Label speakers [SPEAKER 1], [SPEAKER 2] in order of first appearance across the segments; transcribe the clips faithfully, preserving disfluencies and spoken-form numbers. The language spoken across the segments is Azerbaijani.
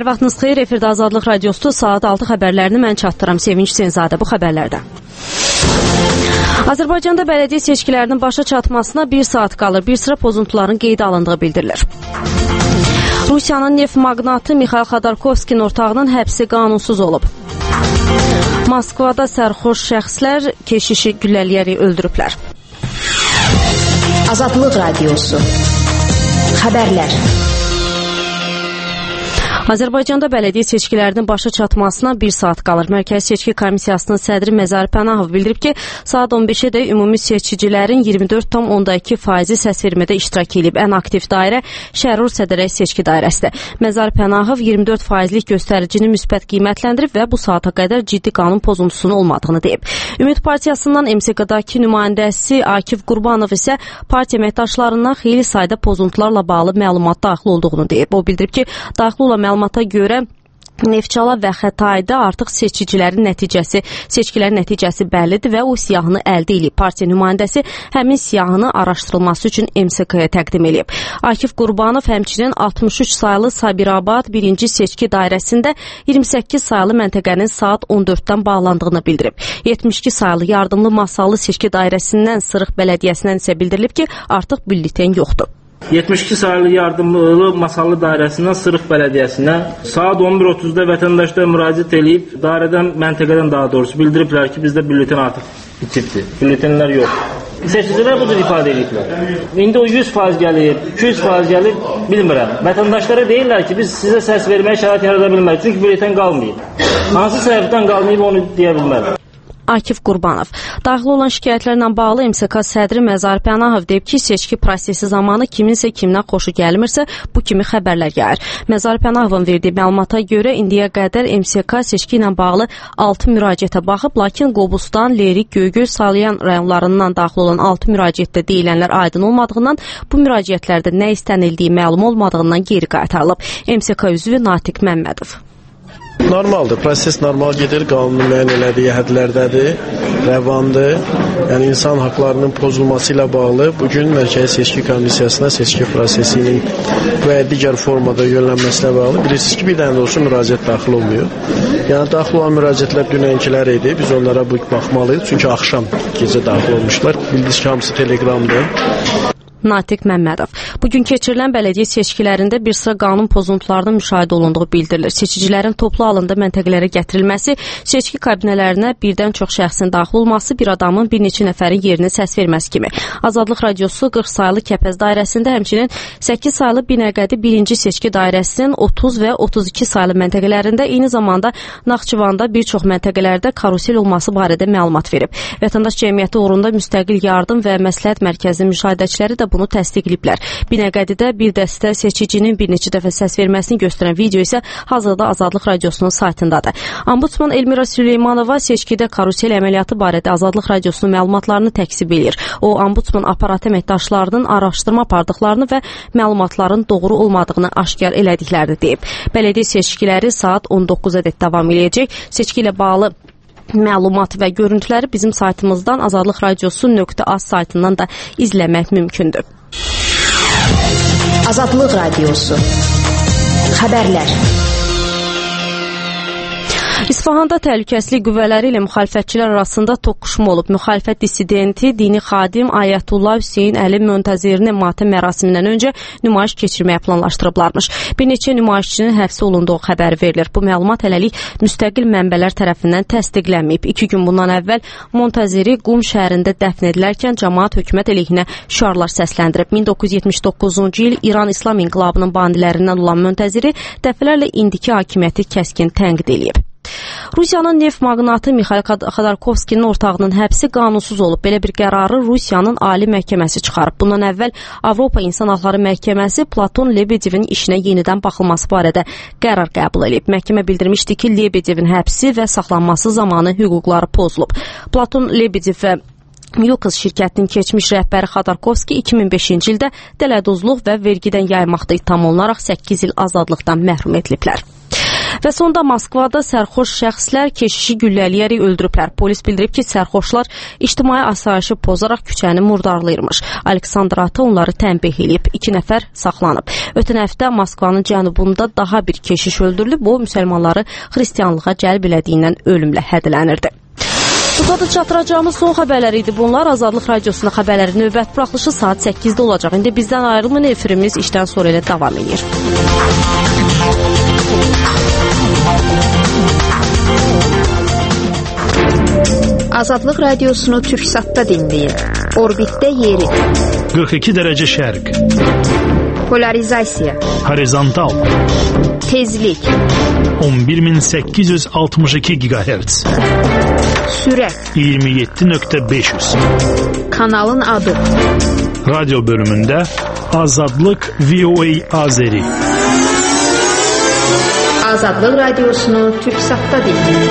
[SPEAKER 1] Hər vaxtınız xeyir, efirdə Azadlıq Radiosu saat altı xəbərlərini mən çatdıram. Sevinç Senzadə bu xəbərlərdə. Azərbaycanda bələdiyyə seçkilərinin başa çatmasına bir saat qalır. Bir sıra pozuntuların qeydə alındığı bildirilir. Rusiyanın neft magnatı Mixail Xodorkovskinin ortağının həbsi qanunsuz olub. Moskvada sərxoş şəxslər keşişi güllələyərək öldürüblər.
[SPEAKER 2] Azadlıq Radiosu xəbərlər.
[SPEAKER 1] Azərbaycanda bələdiyyə seçkilərinin başa çatmasına bir saat qalır. Mərkəzi Seçki Komissiyasının sədri Məzar Pənahov bildirib ki, saat on beşə də ümumi seçicilərin iyirmi dörd tam onda iki faizi səsvermədə iştirak edib. Ən aktiv dairə Şərur Sədərək seçki dairəsidir. Məzar Pənahov iyirmi dörd faizlik göstəricini müsbət qiymətləndirib və bu saata qədər ciddi qanun pozuntusunun olmadığını deyib. Ümid Partiyasından M S K-dakı nümayəndəsi Akif Qurbanov isə partiya əməkdaşlarından xeyli sayda pozuntularla bağlı məlumat daxil olduğunu deyib. O bildirib ki, daxil olan məlumata görə Neftçala və Xətayda artıq seçicilərin nəticəsi, seçkilərin nəticəsi bəllidir və o siyahını əldə edib. Partiya nümayəndəsi həmin siyahını araşdırılması üçün M S K-ya təqdim edib. Akif Qurbanov həmçinin altmış üç saylı Sabirabad birinci seçki dairəsində iyirmi səkkiz saylı məntəqənin saat on dörddən bağlandığını bildirib. yetmiş iki saylı yardımlı masallı seçki dairəsindən Sırıq bələdiyyəsindən isə bildirilib ki, artıq bülletin yoxdur.
[SPEAKER 3] yetmiş iki saylı yardımlı masallı dairəsindən Sırıq bələdiyyəsinə saat on bir otuzda vətəndaşlar müraciət edib, dairədən, məntəqədən daha doğrusu bildiriblər ki, bizdə bülletin artıq bitibdir. Bülletinlər yox. Seçicilər budur ifadə ediblər. İndi o yüz faiz gəlib, iki yüz faiz gəlib, bilmirəm. Vətəndaşlara deyirlər ki, biz sizə səs verməyə şərait yarada bilmərik, çünki bülletin qalmayıb. Hansı səbəbdən qalmayıb onu deyə bilmərik.
[SPEAKER 1] Akif Qurbanov. Daxil olan şikayətlərlə bağlı M S K sədri Məzar Pənahov deyib ki, seçki prosesi zamanı kiminsə kimdən xoşu gəlmirsə, bu kimi xəbərlər gəlir. Məzar Pənahovun verdiyi məlumata görə indiyə qədər M S K seçki ilə bağlı altı müraciətə baxıb, lakin Qobustan, Lerik, Göygöl, Salyan rayonlarından daxil olan altı müraciətdə deyilənlər aydın olmadığından, bu müraciətlərdə nə istənildiyi məlum olmadığından geri qaytarılıb. M S K üzvü Natiq Məmmədov.
[SPEAKER 4] Normaldır, proses normal gedir, qanunun müəyyən elədiyi hədlərdədir, rəvandır. Yəni insan haqlarının pozulması ilə bağlı bugün Mərkəzi Seçki Komissiyasına seçki prosesinin və digər formada yönlənməsinə bağlı bilirsiniz ki, bir dənə də olsun müraciət daxil olmuyor. Yəni daxil olan müraciətlər dünənkilər idi, biz onlara bu baxmalıyıq, çünki axşam gecə daxil olmuşlar. Bildiniz ki, hamısı telegramdır.
[SPEAKER 1] Natiq Məmmədov. Bugün keçirilən bələdiyyə seçkilərində bir sıra qanun pozuntularının müşahidə olunduğu bildirilir. Seçicilərin toplu halında məntəqələrə gətirilməsi, seçki kabinələrinə birdən çox şəxsin daxil olması, bir adamın bir neçə nəfərin yerinə səs verməsi kimi. Azadlıq Radiosu qırx saylı Kəpəz dairəsində, həmçinin səkkiz saylı Binəqədi birinci seçki dairəsinin otuz və otuz iki saylı məntəqələrində, eyni zamanda Naxçıvanda bir çox məntəqələrdə karusel olması barədə məlumat verib. Vətəndaş cəmiyyəti uğrunda müstəqil yardım və məsləhət mərkəzinin müşahidəçiləri də bunu təsdiqləyiblər. Binəqədidə bir dəstə seçicinin bir neçə dəfə səs verməsini göstərən video isə hazırda Azadlıq Radiosunun saytındadır. Ombudsman Elmira Süleymanova seçkidə karusel əməliyyatı barədə Azadlıq Radiosunun məlumatlarını təksib edir. O, ombudsman aparatı əməkdaşlarının araşdırma apardıqlarını və məlumatların doğru olmadığını aşkar elədiklərini deyib. Bələdiyyə seçkiləri saat on doqquza dək davam edəcək. Seçki ilə bağlı məlumat və görüntüləri bizim saytımızdan azadlıq radiosu nöqtə az saytından da izləmək mümkündür.
[SPEAKER 2] Azadlıq Radiosu xəbərlər.
[SPEAKER 1] İsfahanda təhlükəsizlik qüvvələri ilə müxalifətçilər arasında toqquşma olub. Müxalifət dissidenti, dini xadim Ayətullah Hüseyn Əli Möntəzirinin matəm mərasimindən öncə nümayiş keçirməyə planlaşdırıblarmış. Bir neçə nümayişçinin həbs olunduğu xəbəri verilir. Bu məlumat hələlik müstəqil mənbələr tərəfindən təsdiqlənməyib. İki gün bundan əvvəl Möntəziri Qum şəhərində dəfn edilərkən cəmaət hökumət əleyhinə şüarlar səsləndirib. min doqquz yüz yetmiş doqquzuncu il İran İslam İnqilabının bandilərindən olan Möntəziri dəfələrlə indiki hakimiyyəti kəskin tənqid edib. Rusiyanın neft magnatı Mixail Xodorkovskinin ortağının həbsi qanunsuz olub. Belə bir qərarı Rusiyanın Ali Məhkəməsi çıxarıb. Bundan əvvəl Avropa İnsan Haqları Məhkəməsi Platon Lebedevin işinə yenidən baxılması barədə qərar qəbul edib. Məhkəmə bildirmişdi ki, Lebedevin həbsi və saxlanması zamanı hüquqları pozulub. Platon Lebedev və Yukos şirkətinin keçmiş rəhbəri Xodorkovski iki min beşinci ildə dələduzluq və vergidən yaymaqda ittiham olunaraq səkkiz il azadlıqdan məhrum ediliblər. Və sonda Moskvada sərxoş şəxslər keşişi güllələyərək öldürüblər. Polis bildirib ki, sərxoşlar ictimai asayişi pozaraq küçəni murdarlayırmış. Aleksandr Ata onları tənbih edib. İki nəfər saxlanıb. Ötən həftə Moskvanın cənubunda daha bir keşiş öldürülüb. O, müsəlmanları xristianlığa cəlb elədiyindən ölümlə hədələnirdi. Burada çatdıracağımız son xəbərlər idi. Bunlar Azadlıq Radiosunda xəbərlərin növbət buraxılışı saat səkkizdə olacaq. İndi bizdən ayrılmayın, efirimiz işdən sonra ilə davam edir.
[SPEAKER 2] Azadlıq Radiosunu Türksatda dinləyin. Orbitdə yeri.
[SPEAKER 5] qırx iki dərəcə şərq.
[SPEAKER 2] Polarizasiya.
[SPEAKER 5] Horizontal.
[SPEAKER 2] Tezlik.
[SPEAKER 5] on bir min səkkiz yüz altmış iki gigahertz.
[SPEAKER 2] Sürət.
[SPEAKER 5] iyirmi yeddi nöqtə beş yüz.
[SPEAKER 2] Kanalın adı.
[SPEAKER 5] Radyo bölümündə Azadlıq V O A Azeri.
[SPEAKER 2] Azadlıq Radiosunu Türksatda dinləyin.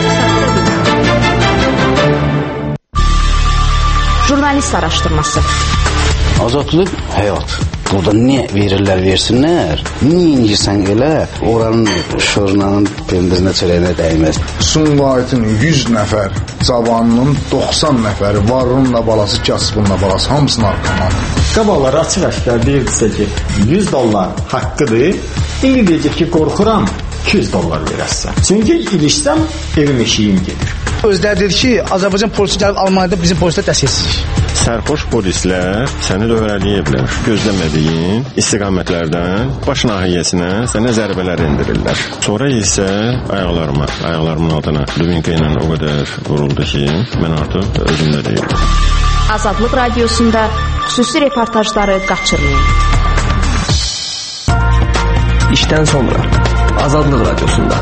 [SPEAKER 2] Jurnalist araşdırması.
[SPEAKER 6] Azadlıq həyat. Burada nə verirlər, versinlər. Niyə incirsən elə, oranın şurnanın pendirinə çörəyinə dəyməz.
[SPEAKER 7] Sumqayıtın yüz nəfər cavanının doxsan nəfəri varınla balası, kasbınla balası hamısını arqaman.
[SPEAKER 8] Qabalar açıq əşkar deyirdisə ki, yüz dollar haqqıdır. İndi deyəcək ki, qorxuram, iki yüz dollar verəsən. Çünki ilişsəm, evim eşiyim gedir.
[SPEAKER 9] Özləri dedi ki, Azərbaycan polisi gəlib Almaniyada bizim polislər dəstəksizlik.
[SPEAKER 10] Sərxoş polislər səni dövrələyiblər. Gözləmədiyin istiqamətlərdən baş nahiyəsinə sənə zərbələr endirirlər. Sonra isə ayaqlarıma, ayaqlarımın altına dubinka ilə o qədər vuruldu ki, mən artıq özümdə deyildim.
[SPEAKER 2] Azadlıq Radiosunda xüsusi reportajları qaçırmayın.
[SPEAKER 11] İşdən sonra Azadlıq Radiosunda.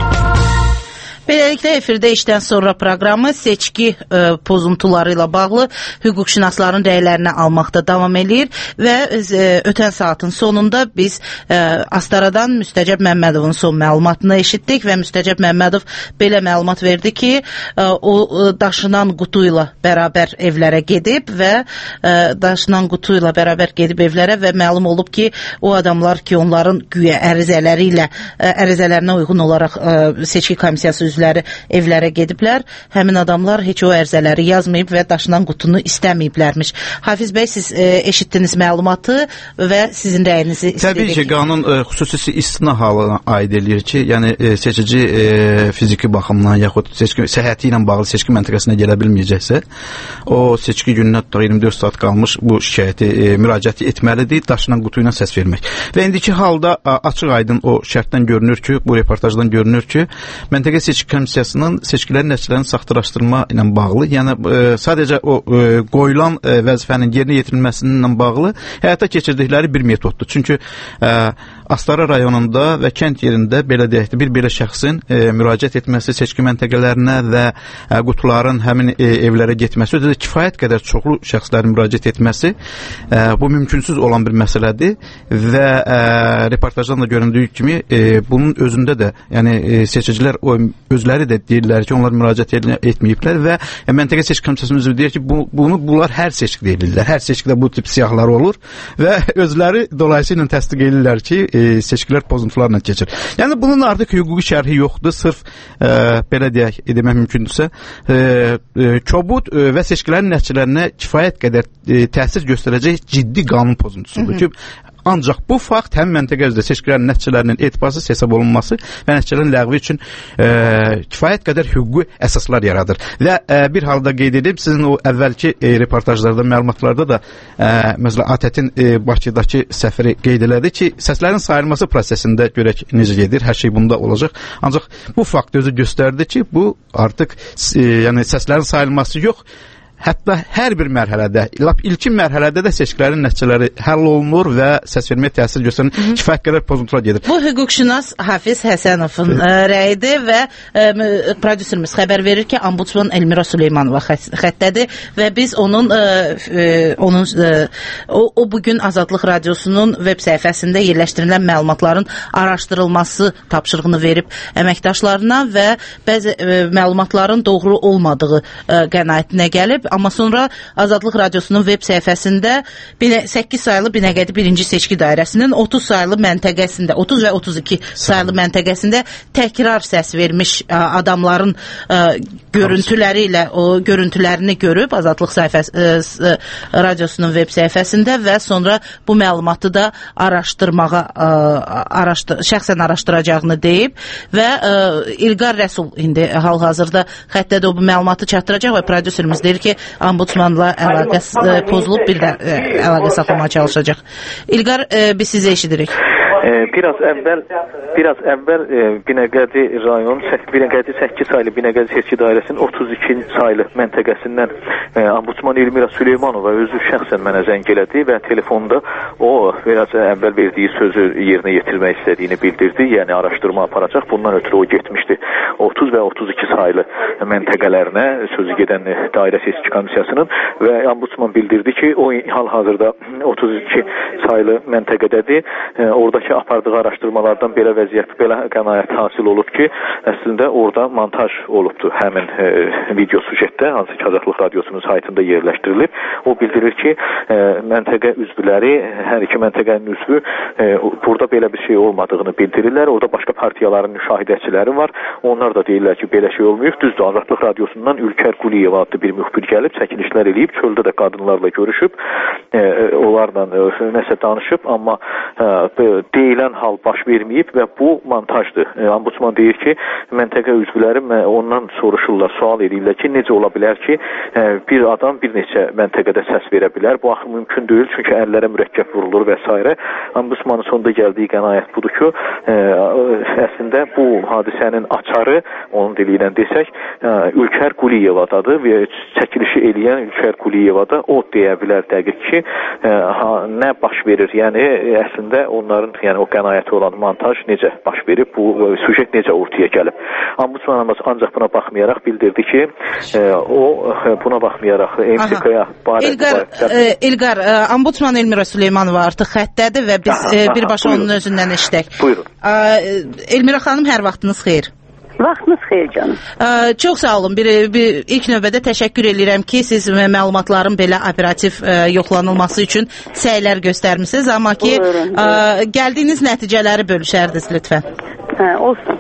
[SPEAKER 12] Beləliklə, efirdə işdən sonra proqramı seçki e, pozuntuları ilə bağlı hüquqşünasların rəylərini almaqda davam edir və e, ötən saatın sonunda biz e, Astaradan Müstəcəb Məmmədovun son məlumatını eşitdik və Müstəcəb Məmmədov belə məlumat verdi ki, e, o e, daşınan qutu ilə bərabər evlərə gedib və e, daşınan qutu ilə bərabər gedib evlərə və məlum olub ki, o adamlar ki, onların güya ərizələri ilə e, ərizələrinə uyğun olaraq e, seçki komissiyası üzvləri evlərə gediblər. Həmin adamlar heç o ərizələri yazmayıb və daşınan qutunu istəməyiblərmiş. Hafiz bəy, siz e, eşitdiniz məlumatı və sizin rəyinizi istədik.
[SPEAKER 13] Təbii ki, qanun e, xüsusi istina halına aid edir ki, yəni e, seçici e, fiziki baxımdan yaxud seçki səhhəti ilə bağlı seçki məntəqəsinə gələ bilməyəcəksə, o seçki gününə iyirmi dörd saat qalmış bu şikayəti e, müraciət etməlidir, daşınan qutu ilə səs vermək. Və indiki halda a, açıq aydın o şərtdən görünür ki, bu reportajdan görünür ki, məntəqə seçki komissiyasının seçkilərin nəticələrini saxtalaşdırma ilə bağlı, yəni e, sadəcə o e, qoyulan e, vəzifənin yerinə yetirilməsindən bağlı həyata keçirdikləri bir metoddur. Çünki e, Astara rayonunda və kənd yerində belə deyək də bir belə şəxsin e, müraciət etməsi seçki məntəqələrinə və e, qutuların həmin e, evlərə getməsi, özü də kifayət qədər çoxlu şəxslərin müraciət etməsi e, bu mümkünsüz olan bir məsələdir və e, reportajdan da göründüyü kimi e, bunun özündə də yəni e, seçicilər o özləri də deyirlər ki, onlar müraciət etməyiblər və e, məntəqə seçki komissiyasının üzvü deyir ki, bu, bunu bunlar hər seçkidə edirlər. Hər seçkidə bu tip siyahlar olur və özləri dolayısıyla təsdiq edirlər ki, e, seçkilər pozuntularla keçir. Yəni bunun artıq hüquqi şərhi yoxdur. Sırf e, belə deyək, demək mümkündürsə, e, e, kobud e, və seçkilərin nəticələrinə kifayət qədər e, təsir göstərəcək ciddi qanun pozuntusudur ki, ancaq bu fakt həm məntəqə üzrə seçkilərin nəticələrinin etibarsız hesab olunması və nəticələrin ləğvi üçün e, kifayət qədər hüquqi əsaslar yaradır. Və e, bir halda qeyd edib, sizin o əvvəlki e, reportajlarda, məlumatlarda da e, məsələn, ATƏT-in e, Bakıdakı səfiri qeyd elədi ki, səslərin sayılması prosesində görək necə gedir, hər şey bunda olacaq. Ancaq bu fakt özü göstərdi ki, bu artıq e, yəni səslərin sayılması yox, hətta hər bir mərhələdə, lap ilkin mərhələdə də seçkilərin nəticələri həll olunur və səs verməyə təsir göstərən kifayət qədər pozuntular gedir.
[SPEAKER 12] Bu hüquqşünas Hafiz Həsənovun rəyidir və ə, prodüserimiz xəbər verir ki, Ombudsman Elmira Süleymanova xəttədir və biz onun ə, ə, onun ə, o, o bugün Azadlıq Radiosunun veb səhifəsində yerləşdirilən məlumatların araşdırılması tapşırığını verib əməkdaşlarına və bəzi ə, məlumatların doğru olmadığı ə, qənaətinə gəlib. amma sonra Azadlıq Radiosunun web səhifəsində səkkiz saylı Binəqədi birinci seçki dairəsinin otuz saylı məntəqəsində, otuz və otuz iki saylı məntəqəsində təkrar səs vermiş adamların görüntüləri ilə o görüntülərini görüb Azadlıq səhifəsi radiosunun web səhifəsində və sonra bu məlumatı da araşdırmağa araşdır, şəxsən araşdıracağını deyib və İlqar Rəsul indi hal-hazırda xəttədə o bu məlumatı çatdıracaq və prodüserimiz deyir ki, ombudsmanla əlaqə pozulub, bir də əlaqə saxlamağa çalışacaq. İlqar, biz sizi eşidirik.
[SPEAKER 14] Biraz əvvəl biraz əvvəl e, Binəqədi rayon Binəqədi səkkiz saylı Binəqədi seçki dairəsinin otuz iki saylı məntəqəsindən e, ombudsman Elmira Süleymanova özü şəxsən mənə zəng elədi və telefonda o biraz əvvəl verdiyi sözü yerinə yetirmək istədiyini bildirdi. Yəni araşdırma aparacaq. Bundan ötürü o getmişdi otuz və otuz iki saylı məntəqələrinə, sözü gedən dairə seçki komissiyasının, və ombudsman bildirdi ki, o hal-hazırda otuz iki saylı məntəqədədir. E, oradakı apardığı araşdırmalardan belə vəziyyət, belə qənaət hasil olub ki, əslində orada montaj olubdur həmin e, video sujetdə, hansı ki Azadlıq Radiosunun saytında yerləşdirilib. O bildirir ki, e, məntəqə üzvləri, hər iki məntəqənin üzvü e, burada belə bir şey olmadığını bildirirlər. Orada başqa partiyaların müşahidəçiləri var. Onlar da deyirlər ki, belə şey olmayıb. Düzdür, Azadlıq Radiosundan Ülkər Quliyeva adlı bir müxbir gəlib, çəkilişlər eləyib, çöldə də qadınlarla görüşüb, e, onlarla e, nəsə danışıb, amma e, deyilən hal baş verməyib və bu montajdır. E, ombudsman deyir ki, məntəqə üzvləri ondan soruşurlar, sual edirlər ki, necə ola bilər ki, e, bir adam bir neçə məntəqədə səs verə bilər. Bu axı mümkün deyil, çünki əllərə mürəkkəb vurulur və s. Ombudsmanın sonunda gəldiyi qənaət budur ki, e, əslində bu hadisənin açarı, onun dili ilə desək, e, Ülkər Quliyevadadır və çəkilişi eləyən Ülkər Quliyevada o deyə bilər dəqiq ki, e, ha, nə baş verir. Yəni, əslində onların, yəni o qənaəti olan montaj necə baş verib, bu süjet necə ortaya gəlib. Ombudsmanımız ancaq buna baxmayaraq bildirdi ki, e, o buna baxmayaraq M S K-ya barədə...
[SPEAKER 12] İlqar, e, İlqar e, ombudsman Elmira Süleymanova artıq xəttədir və biz e, birbaşa onun özündən eşitək.
[SPEAKER 14] Buyurun.
[SPEAKER 12] E, Elmira xanım, hər vaxtınız xeyir.
[SPEAKER 15] Vaxtınız xeyir canım.
[SPEAKER 12] Ə, çox sağ olun. Bir, bir ilk növbədə təşəkkür edirəm ki, siz məlumatların belə operativ ə, yoxlanılması üçün səylər göstərmisiniz, amma ki, buyurun, ə, gəldiyiniz nəticələri bölüşərdiniz lütfən.
[SPEAKER 15] Hə, olsun.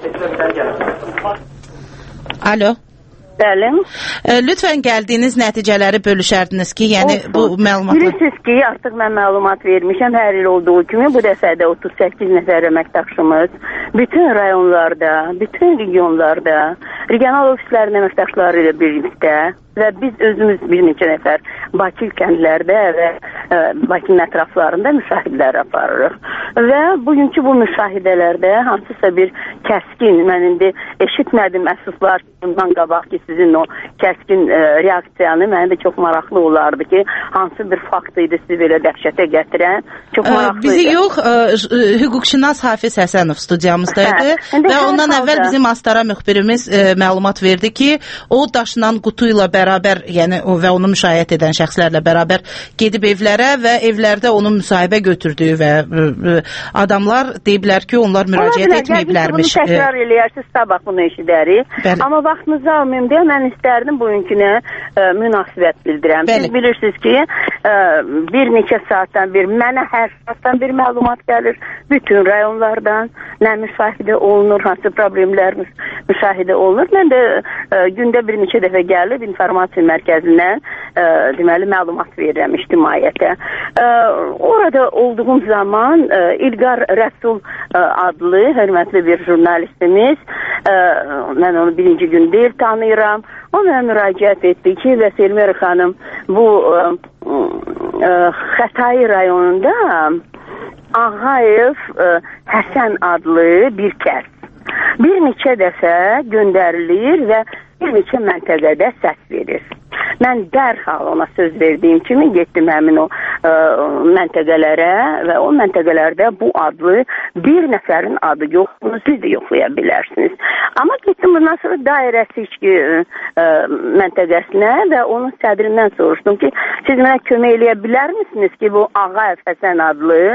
[SPEAKER 12] Alo.
[SPEAKER 15] Bəli.
[SPEAKER 12] Ə, lütfən gəldiyiniz nəticələri bölüşərdiniz ki, yəni olsun. Bu məlumatlar...
[SPEAKER 15] Bilirsiniz ki, artıq mən məlumat vermişəm, hər il olduğu kimi bu dəfədə otuz səkkiz nəfər əməkdaşımız bütün rayonlarda, bütün regionlarda, regional ofislərin əməkdaşları ilə birlikdə və biz özümüz bir neçə nəfər Bakı kəndlərdə və ə, Bakının ətraflarında müşahidələr aparırıq. Və bugünkü bu müşahidələrdə hansısa bir kəskin, mən indi eşitmədim, əfsuslar bundan qabaq ki, sizin o kəskin ə, reaksiyanı mənə də çox maraqlı olardı ki, hansı bir fakt idi sizi belə dəhşətə gətirən, çox maraqlı idi.
[SPEAKER 12] Bizi yox, ə, hüquqşünas Hafiz Həsənov studiyamızdaydı hə, və ondan əvvəl bizim Astara müxbirimiz ə, məlumat verdi ki, o daşınan qutu ilə bərabər, yəni o və onu müşahidə edən şəxslərlə bərabər gedib evlərə və evlərdə onun müsahibə götürdüyü və ə, ə, adamlar deyiblər ki, onlar müraciət etməyiblərmiş.
[SPEAKER 15] Bunu təkrar eləyərsiniz, sabah bunu eşidərik. Bəli. Amma vaxtınızı almayayım deyə mən istərdim bugünkünə ə, münasibət bildirəm. Bəli. Siz bilirsiniz ki, ə, bir neçə saatdan bir, mənə hər saatdan bir məlumat gəlir. Bütün rayonlardan nə müşahidə olunur, hansı problemlər müşahidə olunur. Mən də ə, gündə bir neçə dəfə gəlib informasiya mərkəzindən ə, deməli məlumat verirəm ictimaiyyətə. Ə, orada olduğum zaman ə, İlqar Rəsul ə, adlı hörmətli bir jurnalistimiz, ə, mən onu birinci gün deyil tanıyıram. O mənə müraciət etdi ki, və Elmira xanım, bu ə, ə, Xətai rayonunda Ağayev ə, Həsən adlı bir kəs bir neçə dəfə göndərilir və bir neçə məntəqədə səs verir. Mən dərhal ona söz verdiyim kimi getdim həmin o ə, məntəqələrə və o məntəqələrdə bu adlı bir nəfərin adı yox, bunu siz də yoxlaya bilərsiniz. Amma getdim bundan sonra dairə seçki ə, məntəqəsinə və onun sədrindən soruşdum ki, siz mənə kömək eləyə bilər misiniz ki, bu Ağayev Həsən adlı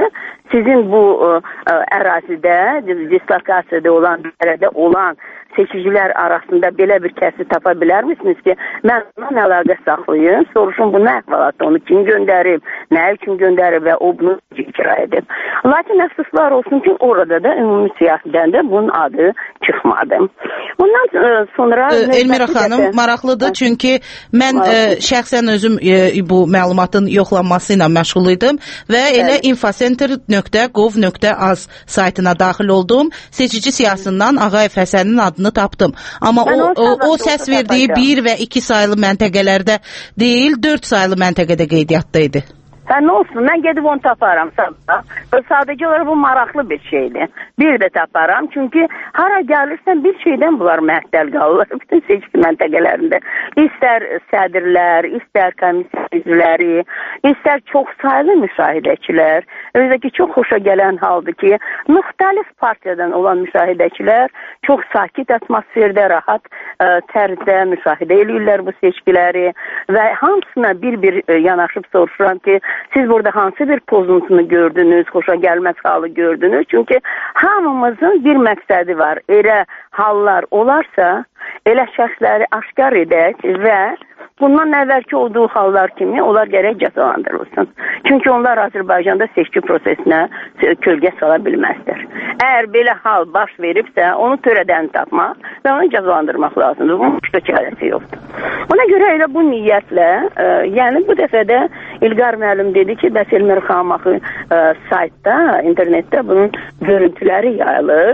[SPEAKER 15] sizin bu ə, ə, ərazidə, dislokasiyada olan, bir olan seçicilər arasında belə bir kəsi tapa bilər misiniz ki, mən onunla əlaqə saxlayın, soruşun bu nə əhvalatda, onu kim göndərib, nə üçün göndərib və o bunu icra edib. Lakin əfsuslar olsun ki, orada da ümumi siyasidən də bunun adı çıxmadı. Bundan ə, sonra...
[SPEAKER 12] Ə, Elmira xanım, dəfə... maraqlıdır, çünki mən ə, şəxsən özüm ə, bu məlumatın yoxlanması ilə məşğul idim və elə infocenter nöqtə gov nöqtə az saytına daxil oldum. Seçici siyasından Ağayev Həsənin adını tapdım. Amma o, o, o səs verdiyi bir və iki sayılı məntəqələrdə deyil, dörd sayılı məntəqədə qeydiyyatda idi.
[SPEAKER 15] Hə, nə olsun, mən gedib onu taparam sabah. Sadəcə olaraq bu maraqlı bir şeydir. Bir də taparam, çünki hara gəlirsən bir şeydən bunlar məhdəl qalırlar. Bütün seçki məntəqələrində. İstər sədirlər, istər komissiya üzvləri, istər çox sayılı müşahidəçilər. Özdəki çox xoşa gələn haldır ki, müxtəlif partiyadan olan müşahidəçilər çox sakit atmosferdə, rahat ə, tərzdə müşahidə edirlər bu seçkiləri və hamısına bir-bir yanaşıb soruşuram ki, siz burada hansı bir pozuntunu gördünüz, xoşa gəlməz halı gördünüz? Çünki hamımızın bir məqsədi var. Elə hallar olarsa, elə şəxsləri aşkar edək və bundan əvvəlki olduğu hallar kimi onlar gərək cəzalandırılsın. Çünki onlar Azərbaycanda seçki prosesinə kölgə sala bilməzdir. Əgər belə hal baş veribsə, onu törədəni tapmaq və onu cəzalandırmaq lazımdır. Bunun başqa çarəsi yoxdur. Ona görə elə bu niyyətlə, ə, yəni bu dəfə də İlqar müəllim dedi ki, bəs Elmira xanım axı ə, saytda, internetdə bunun görüntüləri yayılır.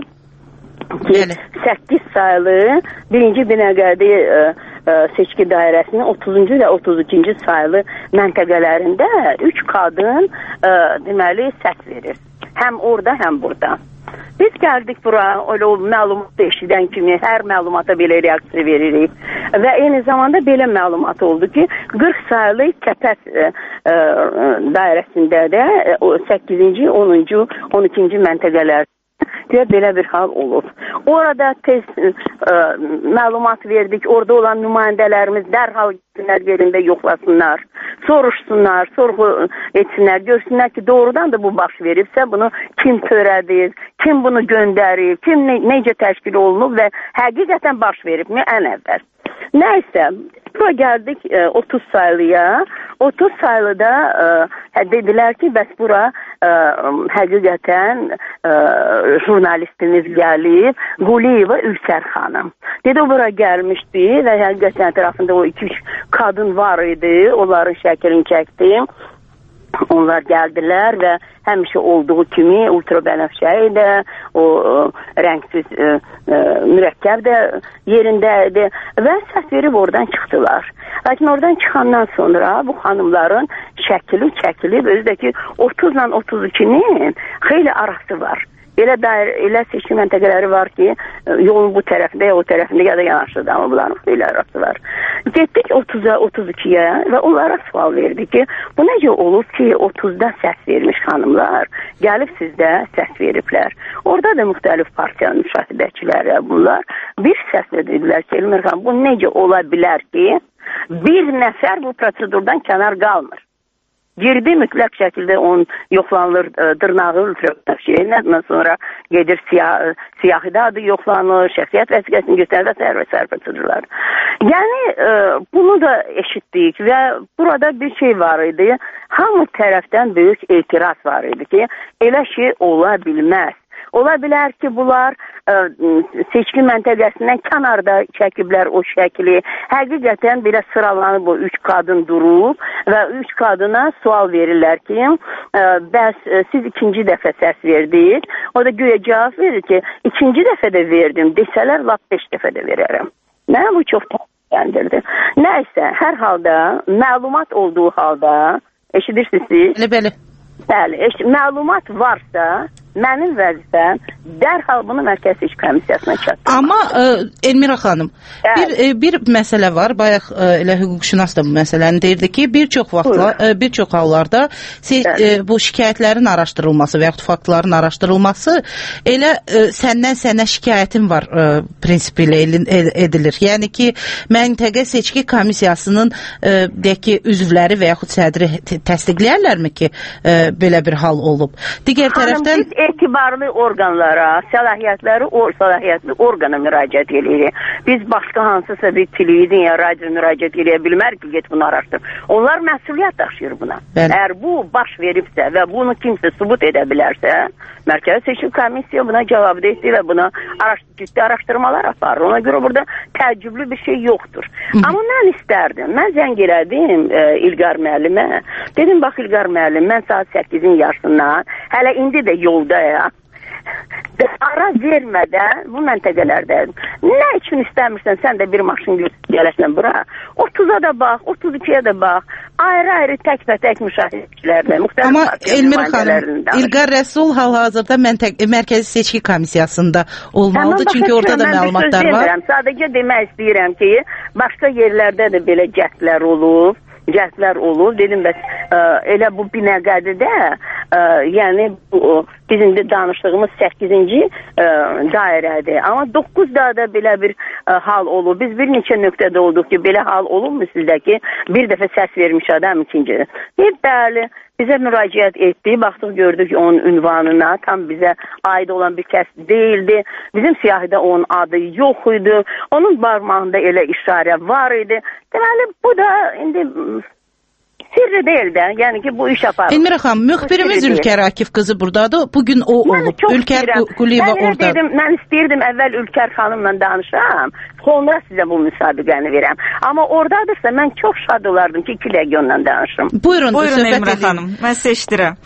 [SPEAKER 15] Ki, səkkiz sayılı birinci Binəqədi ə, ə, seçki dairəsinin otuzuncu və otuz ikinci sayılı məntəqələrində üç qadın ə, deməli səs verir. Həm orada, həm burada. Biz gəldik bura, öyle o məlumat eşidən kimi hər məlumata belə reaksiya veririk. Və eyni zamanda belə məlumat oldu ki, qırx sayılı Kəpəs ə, ə, dairəsində də səkkizinci, onuncu, on ikinci məntəqələr deyə belə bir hal olub. Orada tez ə, məlumat verdik, orada olan nümayəndələrimiz dərhal günlər yerində yoxlasınlar, soruşsunlar, sorğu etsinlər, görsünlər ki, doğrudan da bu baş veribsə, bunu kim törədir, kim bunu göndərib, kim ne, necə təşkil olunub və həqiqətən baş veribmi ən əvvəl. Nəysə, bura gəldik e, otuz sayılıya. otuz sayılıda e, dedilər ki, bəs bura e, həqiqətən e, jurnalistimiz gəlib, Quliyeva Ülsər xanım. Dedi, o bura gəlmişdi və həqiqətən ətrafında o iki üç qadın var idi, onların şəklini çəkdim. Onlar gəldilər və həmişə olduğu kimi ultrabənəfşəyi də, o rəngsiz ə, ə, mürəkkəb də yerindəydi və səs verib oradan çıxdılar. Lakin oradan çıxandan sonra bu xanımların şəkili çəkilib, özdəki otuzla otuz ikinin xeyli arası var. Elə, dair, elə seçki məntəqələri var ki, yolun bu tərəfində ya o tərəfində ya da yanaşırdı, amma bunların xeyli arası var. Getdik otuza, otuz ikiyə və onlara sual verdik ki, bu necə olub ki, otuzda səs vermiş xanımlar, gəlib sizdə səs veriblər. Orada da müxtəlif partiyanın müşahidəçiləri bunlar bir səslə dedilər ki, Elmira xanım, bu necə ola bilər ki, bir nəfər bu prosedurdan kənar qalmır. Girdi mütləq şəkildə onun yoxlanılır, dırnağı ultrabənəfşəyindən sonra gedir siyah, siyahidə adı yoxlanılır, şəxsiyyət vəsiqəsini göstərir və səhər və səhər prosedurlar. Yəni, e, bunu da eşitdik və burada bir şey var idi, hamı tərəfdən böyük etiraz var idi ki, elə şey ola bilməz. Ola bilər ki, bunlar ə, seçki məntəqəsindən kənarda çəkiblər o şəkli. Həqiqətən belə sıralanıb o üç qadın durub və üç qadına sual verirlər ki, ə, bəs ə, siz ikinci dəfə səs verdiniz. O da güya cavab verir ki, ikinci dəfə də verdim, desələr lap beş dəfə də verərəm. Nə bu çox təhlükələndirdi. Nəysə, hər halda məlumat olduğu halda, eşidirsiniz siz?
[SPEAKER 12] Bəli, bəli.
[SPEAKER 15] Bəli, eş məlumat varsa, mənim vəzifəm dərhal bunu Mərkəzi Seçki Komissiyasına çatdırmaq.
[SPEAKER 12] Amma e, Elmira xanım, bir e, bir məsələ var. Bayaq e, elə hüquqşünas da bu məsələni deyirdi ki, bir çox vaxtlar, e, bir çox hallarda e, bu şikayətlərin araşdırılması və yaxud faktların araşdırılması elə e, səndən sənə şikayətin var e, prinsipi ilə edilir. Yəni ki, Məntəqə Seçki Komissiyasının e, deyək ki, üzvləri və yaxud sədri təsdiqləyərlərmi ki, e, belə bir hal olub? Digər tərəfdən
[SPEAKER 15] biz etibarlı orqanlara, səlahiyyətləri or, səlahiyyətli orqana müraciət edirik. Biz başqa hansısa bir televiziya, radio müraciət edə bilmərik ki, get bunu araşdır. Onlar məsuliyyət daşıyır buna. Bəli. Əgər bu baş veribsə və bunu kimsə sübut edə bilərsə, Mərkəzi Seçki Komissiya buna cavabdehdir və buna araş, ciddi araşdırmalar aparır. Ona görə burada təəccüblü bir şey yoxdur. Hı. Amma mən istərdim, mən zəng elədim e, İlqar müəllimə. Dedim, bax İlqar müəllim, mən saat səkkizin yarısından, hələ indi də yoldayam. Ara vermədən bu məntəqələrdə nə üçün istəmirsən sən də bir maşın gələsən bura, otuza da bax, otuz ikiyə də bax, ayrı-ayrı tək-tək müşahidəçilərlə, müxtəlif
[SPEAKER 12] Amma Elmira xanım, İlqar Rəsul hal-hazırda Mərkəzi Seçki Komissiyasında olmalıdır, çünki orada da məlumatlar var.
[SPEAKER 15] Sadəcə demək istəyirəm ki, başqa yerlərdə də belə cəhdlər olub, cəhdlər olur. Dedim, bəs ə, elə bu Binəqədidə, ə, yəni bu, bizim də danışdığımız səkkizinci ə, dairədir. Amma doqquz dağda belə bir ə, hal olur. Biz bir neçə nöqtədə olduq ki, belə hal olurmu sizdə ki, bir dəfə səs vermiş adam ikinci. Bir bəli, bizə müraciət etdi, baxdıq gördük ki, onun ünvanına tam bizə aid olan bir kəs deyildi. Bizim siyahıda onun adı yox idi. Onun barmağında elə işarə var idi. Deməli, bu da indi sirri deyil də, yəni ki, bu iş aparır.
[SPEAKER 12] Elmira xanım, müxbirimiz Ülkər Akif qızı buradadır. Bugün o olub. Ülkər Quliyeva orada.
[SPEAKER 15] Mən istəyirdim əvvəl Ülkər xanımla danışam, sonra sizə bu müsabiqəni verəm. Amma oradadırsa mən çox şad olardım ki, iki legionla danışım.
[SPEAKER 12] Buyurun,
[SPEAKER 16] Buyurun Elmira xanım, mən sizə eşidirəm.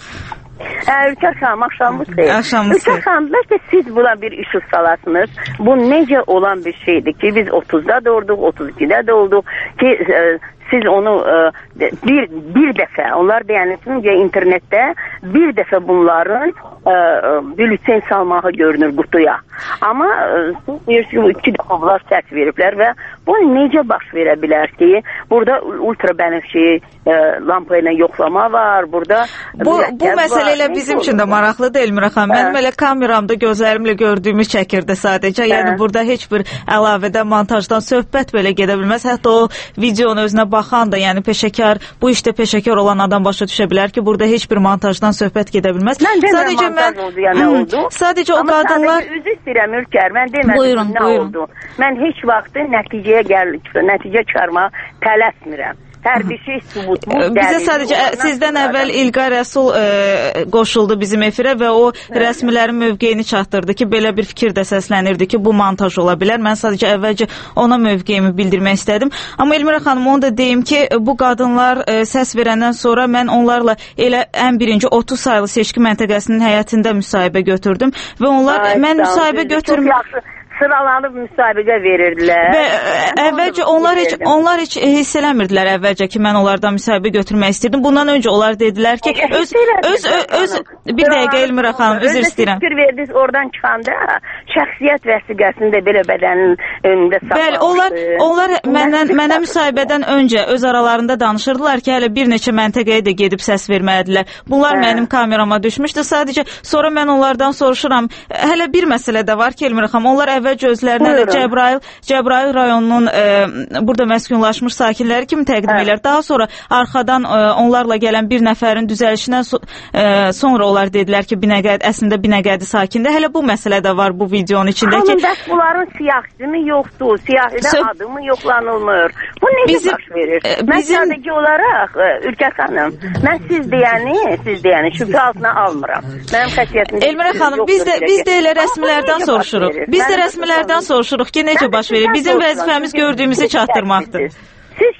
[SPEAKER 15] Ülkər xanım, axşamınız xeyir.
[SPEAKER 16] Axşamınız xeyir.
[SPEAKER 15] Ülkər xanım, bəlkə siz buna bir işıq salasınız. Bu necə olan bir şeydir ki, biz otuzda da olduq, otuz ikidə də olduq ki, e, siz onu e, bir, bir dəfə, onlar deyənisin ki, internetdə bir dəfə bunların e, bülten salmağı görünür qutuya. Amma siz deyirsiniz ki, iki dəfə bunlar səs veriblər və bu necə baş verə bilər ki, burada ultra bənövşi e, lampa ilə yoxlama var, burada
[SPEAKER 16] bu, bu məsələ elə bizim üçün də maraqlıdır Elmira xanım. Mənim elə kameramda gözlərimlə gördüyümü çəkirdi sadəcə. Yəni burada heç bir əlavədən, montajdan söhbət belə gedə bilməz. Hətta o videonun özünə baxan da, yəni peşəkar, bu işdə peşəkar olan adam başa düşə bilər ki, burada heç bir montajdan söhbət gedə bilməz.
[SPEAKER 15] Mən sadəcə mən oldu, yəni
[SPEAKER 16] hmm,
[SPEAKER 15] oldu.
[SPEAKER 16] Sadəcə o
[SPEAKER 15] Amma
[SPEAKER 16] qadınlar
[SPEAKER 15] sadəcə üzü istəyirəm Ülkər, mən demədim
[SPEAKER 16] buyurun,
[SPEAKER 15] nə
[SPEAKER 16] buyurun.
[SPEAKER 15] oldu. Mən heç vaxt nəticəyə gəl, nəticə çıxarmağa tələsmirəm. Hər bir şey sübutlu.
[SPEAKER 16] Bizə sadəcə sizdən əvvəl İlqar Rəsul e, qoşuldu bizim efirə və o rəsmilərin mövqeyini çatdırdı ki, belə bir fikir də səslənirdi ki, bu montaj ola bilər. Mən sadəcə əvvəlcə ona mövqeyimi bildirmək istədim. Amma Elmira xanım, onu da deyim ki, bu qadınlar e, səs verəndən sonra mən onlarla elə ən birinci otuz saylı seçki məntəqəsinin həyətində müsahibə götürdüm və onlar
[SPEAKER 15] Ay,
[SPEAKER 16] mən müsahibə götürmüşəm.
[SPEAKER 15] Sıralanıb müsabiqə verirdilər.
[SPEAKER 16] Və əvvəlcə onlar heç onlar heç hiss eləmirdilər əvvəlcə ki, mən onlardan müsahibə götürmək istirdim. Bundan öncə onlar dedilər ki, öz öz öz bir dəqiqə Elmira xanım, üzr istəyirəm.
[SPEAKER 15] Fikir verdiniz oradan çıxanda şəxsiyyət vəsiqəsini də belə bədənin önündə saxlamışdı.
[SPEAKER 16] Bəli, onlar onlar məndən mənə müsahibədən öncə öz aralarında danışırdılar ki, hələ bir neçə məntəqəyə də gedib səs verməlidirlər. Bunlar hə. Mənim kamerama düşmüşdü. Sadəcə sonra mən onlardan soruşuram. Hələ bir məsələ də var ki, Elmira xanım, onlar əvvəl gözlərinə də Cəbrayıl, Cəbrayıl rayonunun e, burada məskunlaşmış sakinləri kimi təqdim hə. Elər. Daha sonra arxadan e, onlarla gələn bir nəfərin düzəlişindən so, e, sonra onlar dedilər ki, Binəqədi əslində Binəqədi sakindir. Hələ bu məsələ də var bu videonun içində ki,
[SPEAKER 15] bəs bunların siyahısı mı yoxdur? Siyahıda so, adı mı yoxlanılmır? Bu necə bizim, baş verir? E, mən bizim, sadəcə olaraq e, Ülkər xanım, mən siz deyəni, siz deyəni şübhə altına almıram. Mənim xəsiyyətimdə
[SPEAKER 16] Elmira xanım, biz də biz də elə rəsmilərdən soruşuruq. Biz də rəsmilərdən soruşuruq ki, necə baş verir? Bizim vəzifəmiz gördüyümüzü çatdırmaqdır.
[SPEAKER 15] Siz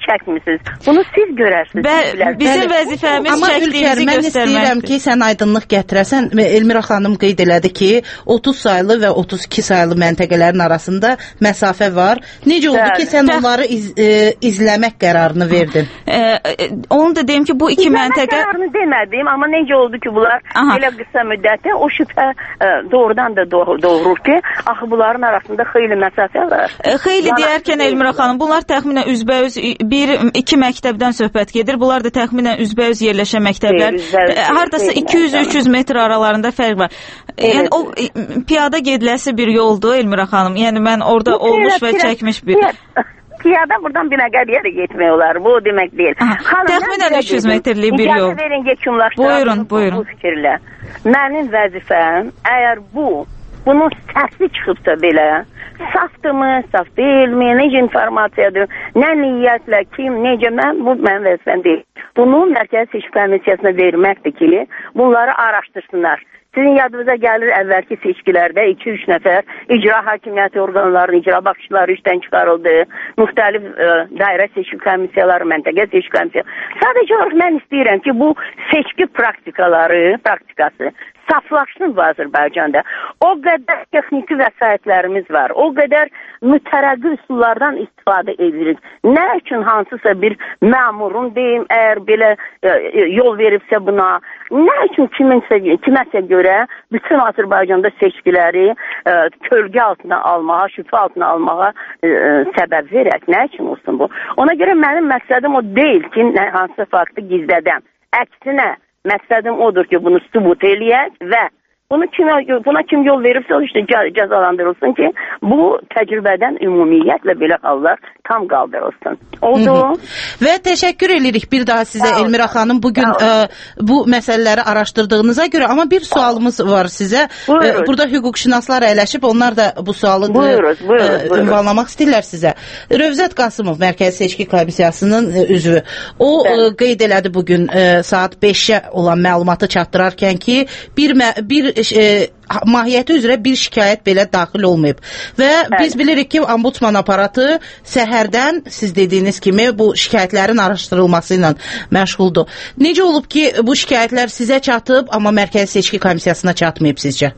[SPEAKER 15] çəkmisiniz? Bunu siz görərsiniz.
[SPEAKER 16] Bə, bizim vəzifəmiz çəkdiyimizi
[SPEAKER 12] göstərməkdir. Amma Ülker, mən istəyirəm ki, sən aydınlıq gətirəsən. Elmira xanım qeyd elədi ki, otuz saylı və otuz iki saylı məntəqələrin arasında məsafə var. Necə oldu ki, sən onları iz, e, izləmək qərarını verdin?
[SPEAKER 16] E, e, onu da deyim ki, bu iki
[SPEAKER 15] İzləmək
[SPEAKER 16] məntəqə...
[SPEAKER 15] qərarını demədim, amma necə oldu ki, bunlar
[SPEAKER 16] Aha.
[SPEAKER 15] elə qısa müddətdə o şübhə e, doğrudan da doğurur ki, axı bunların arasında xeyli məsafə var.
[SPEAKER 16] E, xeyli deyərkən Elmira xanım, bunlar təxminən üzbəüz bir, iki məktəbdən söhbət gedir. Bunlar da təxminən üzbəüz yerləşən məktəblər. E, hardasa iki yüz üç yüz metr aralarında fərq var. E, yəni o e, piyada gediləsi bir yoldur Elmira xanım. Yəni mən orada bu olmuş və çəkmiş bir...
[SPEAKER 15] Piyada buradan Binəqədiyə də getmək olar. Bu demək deyil.
[SPEAKER 16] Təxminən üç yüz metrlik bir yol.
[SPEAKER 15] İcazə verin, yekunlaşdırın.
[SPEAKER 16] Buyurun, buyurun.
[SPEAKER 15] Bu fikirlə. Mənim vəzifəm, əgər bu, bunun səsi çıxıbsa belə, safdırmı, saf deyilmi, necə informasiyadır, nə niyyətlə, kim, necə, mən, bu mənim vəzifəm deyil. Bunu Mərkəzi Seçki Komissiyasına verməkdir ki, bunları araşdırsınlar. Sizin yadınıza gəlir əvvəlki seçkilərdə iki üç nəfər icra hakimiyyəti orqanlarının icra baxışları işdən çıxarıldı. Müxtəlif ə, dairə seçki komissiyaları, məntəqə seçki komissiyaları. Sadəcə olaraq mən istəyirəm ki, bu seçki praktikaları, praktikası saflaşsın bu Azərbaycanda. O qədər texniki vəsaitlərimiz var. O qədər mütərəqqi üsullardan istifadə edirik. Nə üçün hansısa bir məmurun deyim, əgər belə e, yol veribsə buna, nə üçün kiminsə, kiməsə görə bütün Azərbaycanda seçkiləri e, kölgə altına almağa, şübhə altına almağa e, səbəb verək. Nə üçün olsun bu? Ona görə mənim məqsədim o deyil ki, nə, hansısa faktı gizlədəm. Əksinə, məqsədim odur ki, bunu sübut eləyək və bunu kimə, buna kim yol veribsə o işte cəzalandırılsın ki, bu təcrübədən ümumiyyətlə belə hallar tam qaldırılsın. Oldu. Hı -hı.
[SPEAKER 12] Və təşəkkür edirik bir daha sizə Elmira xanım bugün ə, bu məsələləri araşdırdığınıza görə, amma bir sualımız var sizə. Ə, burada hüquqşünaslar əyləşib, onlar da bu sualı
[SPEAKER 15] buyuruz, buyuruz, buyuruz.
[SPEAKER 12] ünvanlamaq istəyirlər sizə. Rövzət Qasımov, Mərkəzi Seçki Komissiyasının üzvü. O ə, qeyd elədi bugün ə, saat beşə olan məlumatı çatdırarkən ki, bir, bir E, mahiyyəti üzrə bir şikayət belə daxil olmayıb. Və Bəli. Biz bilirik ki, ombudsman aparatı səhərdən siz dediyiniz kimi bu şikayətlərin araşdırılması ilə məşğuldur. Necə olub ki, bu şikayətlər sizə çatıb, amma Mərkəzi Seçki Komissiyasına çatmayıb sizcə?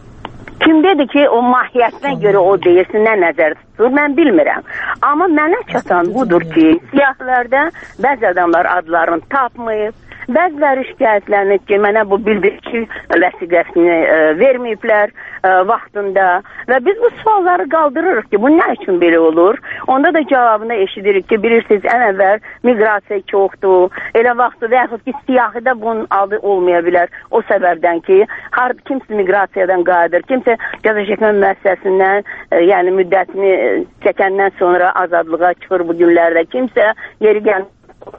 [SPEAKER 15] Kim dedi ki, o mahiyyətinə görə o deyilsin, nə nəzər tutur, mən bilmirəm. Amma mənə çatan budur ki, siyahılarda bəzi adamlar adlarını tapmayıb, bəziləri şikayətlərini ki, mənə bu bildirki vəsiqəsini e, verməyiblər e, vaxtında və biz bu sualları qaldırırıq ki, bu nə üçün belə olur? Onda da cavabını eşidirik ki, bilirsiniz, ən əvvəl miqrasiya çoxdur, elə vaxtı və yaxud ki, siyahıda bunun adı olmaya bilər o səbəbdən ki, har, kimsə miqrasiyadan qayıdır, kimsə cəza çəkmə müəssisəsindən, e, yəni müddətini e, çəkəndən sonra azadlığa çıxır bu günlərdə, kimsə yeri gəlmir